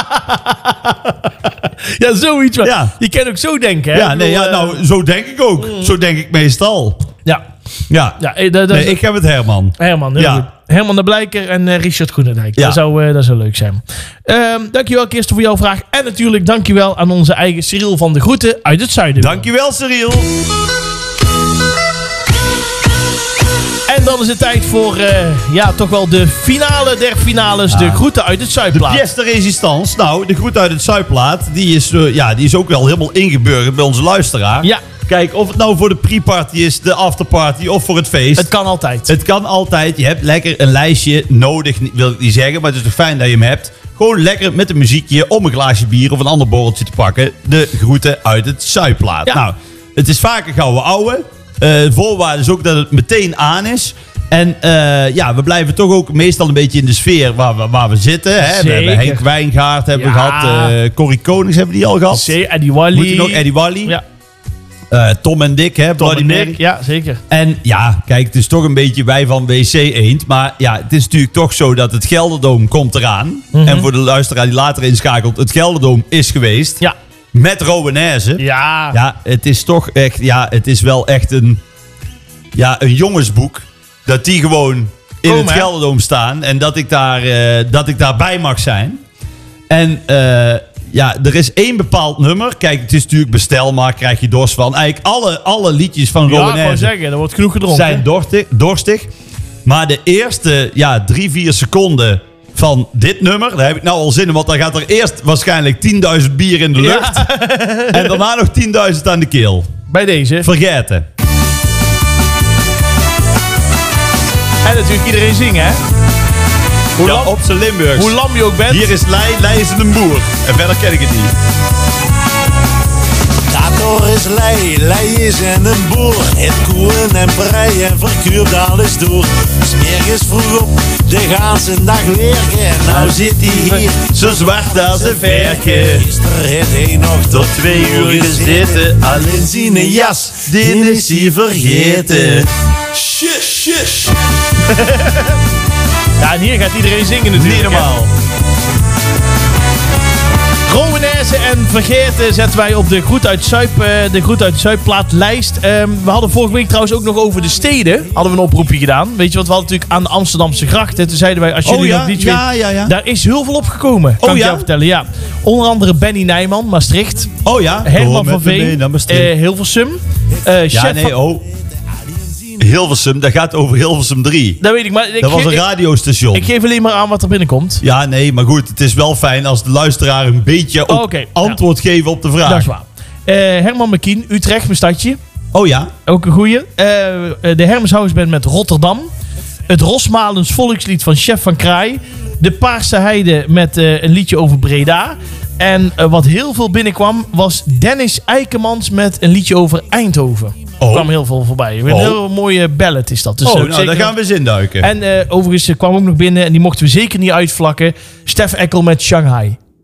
ja, zoiets. Maar Ja. je kan ook zo denken, hè? Ja, Ik nee, bedoel, ja, uh, nou, zo denk ik ook. Zo denk ik meestal. Ja, Ja. ja eh, dat, dat Nee, is- ik heb het Herman. Herman, heel Ja. goed. Herman de Blijker en uh, Richard Groenendijk. Ja. Dat, zou, uh, dat zou leuk zijn. Um, dankjewel Kirsten voor jouw vraag. En natuurlijk dankjewel aan onze eigen Cyril van de Groeten uit het zuiden. Dankjewel, Cyril. En dan is het tijd voor uh, ja, toch wel de finale der finales. De Groeten uit het Zuidplaat. Pièce de Résistance. Nou, de groet uit het Zuidplaat. Die is, uh, ja, die is ook wel helemaal ingeburgerd bij onze luisteraar. Ja. Kijk, of het nou voor de pre-party is, de afterparty of voor het feest. Het kan altijd. Het kan altijd. Je hebt lekker een lijstje nodig, wil ik niet zeggen. Maar het is toch fijn dat je hem hebt. Gewoon lekker met een muziekje om een glaasje bier of een ander borreltje te pakken. De groeten uit het Zuidplaat. Ja. Nou, het is vaker gouden ouwe. Uh, voorwaarde is ook dat het meteen aan is. En uh, ja, we blijven toch ook meestal een beetje in de sfeer waar we, waar we zitten. Hè? We Zeker. hebben Henk Wijngaard hebben we Ja. gehad. Uh, Corrie Konings hebben we die al gehad. C. Eddie Wally. Moet je nog Eddie Wally. Ja, Uh, Tom en Dick, hè? Tom Bloody en Mary. Dick. Ja, zeker. En ja, kijk, het is toch een beetje wij van W C Eend. Maar ja, het is natuurlijk toch zo dat het Gelderdoom komt eraan. Mhm. En voor de luisteraar die later inschakelt, het Gelderdoom is geweest. Ja. Met Rowenaise. Ja. Ja, het is toch echt, ja, het is wel echt een, ja, een jongensboek. Dat die gewoon in Kom, het hè? Gelderdoom staan. En dat ik, daar, uh, dat ik daarbij mag zijn. En uh, ja, er is één bepaald nummer. Kijk, het is natuurlijk bestelmaak, krijg je dorst van. Eigenlijk alle, alle liedjes van Ja, ik wou Rowenaise zeggen, er wordt genoeg gedronken. zijn dorstig, dorstig. Maar de eerste ja, drie, vier seconden van dit nummer, daar heb ik nou al zin in. Want dan gaat er eerst waarschijnlijk tienduizend bier in de lucht. Ja. En daarna nog tienduizend aan de keel. Bij deze. Vergeten. En natuurlijk iedereen zingen, hè? Hoe, Ja, lam, op zijn Limburgs. hoe lam je ook bent. Hier is Lei, Lei is een boer. En verder ken ik het niet. Tator is Lei, Lei is en een boer. Het koeien en prei en verkuurt alles door. Smergens vroeg op, de ganse dag werken. En nou zit hij hier, Zo zwart als een verken. gisteren heeft hij nog Tot twee uur gezeten. in zijn jas. Dit is hij vergeten. Shush, shush. Ja, en hier gaat iedereen zingen natuurlijk. Niet normaal. Rowenaise en Vergeten zetten wij op de Groet uit Zuid, uh, de Groet uit Zuidplaatlijst. Um, we hadden vorige week trouwens ook nog over de steden. Hadden we een oproepje gedaan. Weet je wat, we hadden natuurlijk aan de Amsterdamse gracht. En toen zeiden wij, als jullie Oh ja, nog niet ja, weten, ja, ja. daar is heel veel opgekomen. Kan Oh ik ja? jou vertellen, ja. Onder andere Benny Nijman, Maastricht. Oh ja. Herman Door van met me mee Veen, naar Maastricht. uh, Hilversum. Uh, Ja, chef nee, van- oh. Hilversum, dat gaat over Hilversum drie. Dat weet ik, maar ik, Dat was ge- een ik, radiostation. ik geef alleen maar aan wat er binnenkomt. Ja, nee, maar goed, het is wel fijn als de luisteraar een beetje ook Oh, oké, antwoord geven op de vraag. Dat is waar. Uh, Herman McKien, Utrecht, mijn stadje. Oh ja? Ook een goeie. Uh, de Hermes House Band met Rotterdam. Het Rosmalens volkslied van Chef van Kraai. De Paarse Heide met uh, een liedje over Breda. En uh, wat heel veel binnenkwam was Dennis Eikemans met een liedje over Eindhoven. Er Oh. kwam heel veel voorbij. Een Oh. heel mooie ballad is dat. Dus, oh, uh, nou, zeker daar gaan we eens induiken. En uh, overigens uh, kwam ook nog binnen, en die mochten we zeker niet uitvlakken, Stef Eckel met Shanghai.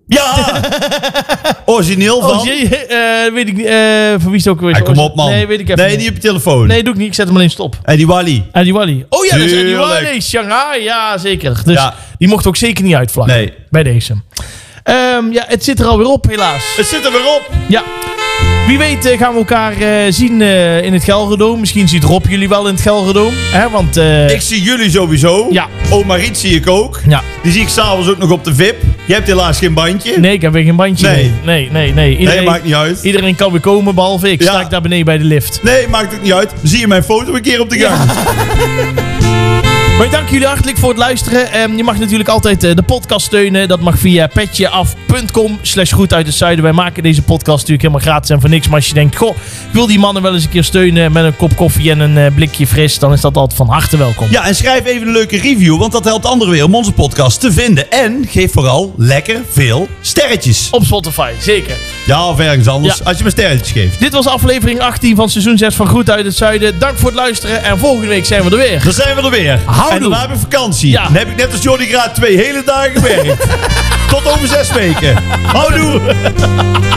Ja! Origineel van... Oh, jee, uh, weet ik niet. Uh, voor wie is het ook weer? Hey, kom op, man. Nee, weet ik even Nee, niet. niet op je telefoon. Nee, doe ik niet. Ik zet hem alleen stop. En die Wally. Eddie Wally. Oh ja, dat is Eddie Tuurlijk. Wally. Shanghai, ja zeker. Dus Ja. die mocht ook zeker niet uitvlakken. Nee. Bij deze. Um, ja, het zit er alweer op, helaas. Het zit er weer op. Ja. Wie weet uh, gaan we elkaar uh, zien uh, in het Gelredome. Misschien ziet Rob jullie wel in het Gelredome. Hè? Want, uh, Ik zie jullie sowieso. Ja. Oma Riet zie ik ook. Ja. Die zie ik s'avonds ook nog op de V I P. Je hebt helaas geen bandje. Nee, ik heb weer geen bandje. Nee. Nee, nee, nee. Iedereen, Nee, maakt niet uit. Iedereen kan weer komen, behalve ik. Ja. Sta ik daar beneden bij de lift. Nee, maakt het niet uit. Zie je mijn foto een keer op de gang. Maar ik dank jullie hartelijk voor het luisteren. Um, je mag natuurlijk altijd uh, de podcast steunen. Dat mag via petjeaf.com slash groet uit het zuiden. Wij maken deze podcast natuurlijk helemaal gratis en voor niks. Maar als je denkt, goh, ik wil die mannen wel eens een keer steunen met een kop koffie en een uh, blikje fris, dan is dat altijd van harte welkom. Ja, en schrijf even een leuke review, want dat helpt anderen weer om onze podcast te vinden. En geef vooral lekker veel sterretjes. Op Spotify, zeker. Ja, of ergens anders, Ja. als je me sterretjes geeft. Dit was aflevering achttien van seizoen zes van Groet uit het Zuiden. Dank voor het luisteren en volgende week zijn we er weer. Dan zijn we er weer. Houdoe. En daarna heb ik vakantie. Ja. Dan heb ik net als Jordi Graat twee hele dagen gewerkt. Tot over zes weken. Houdoe.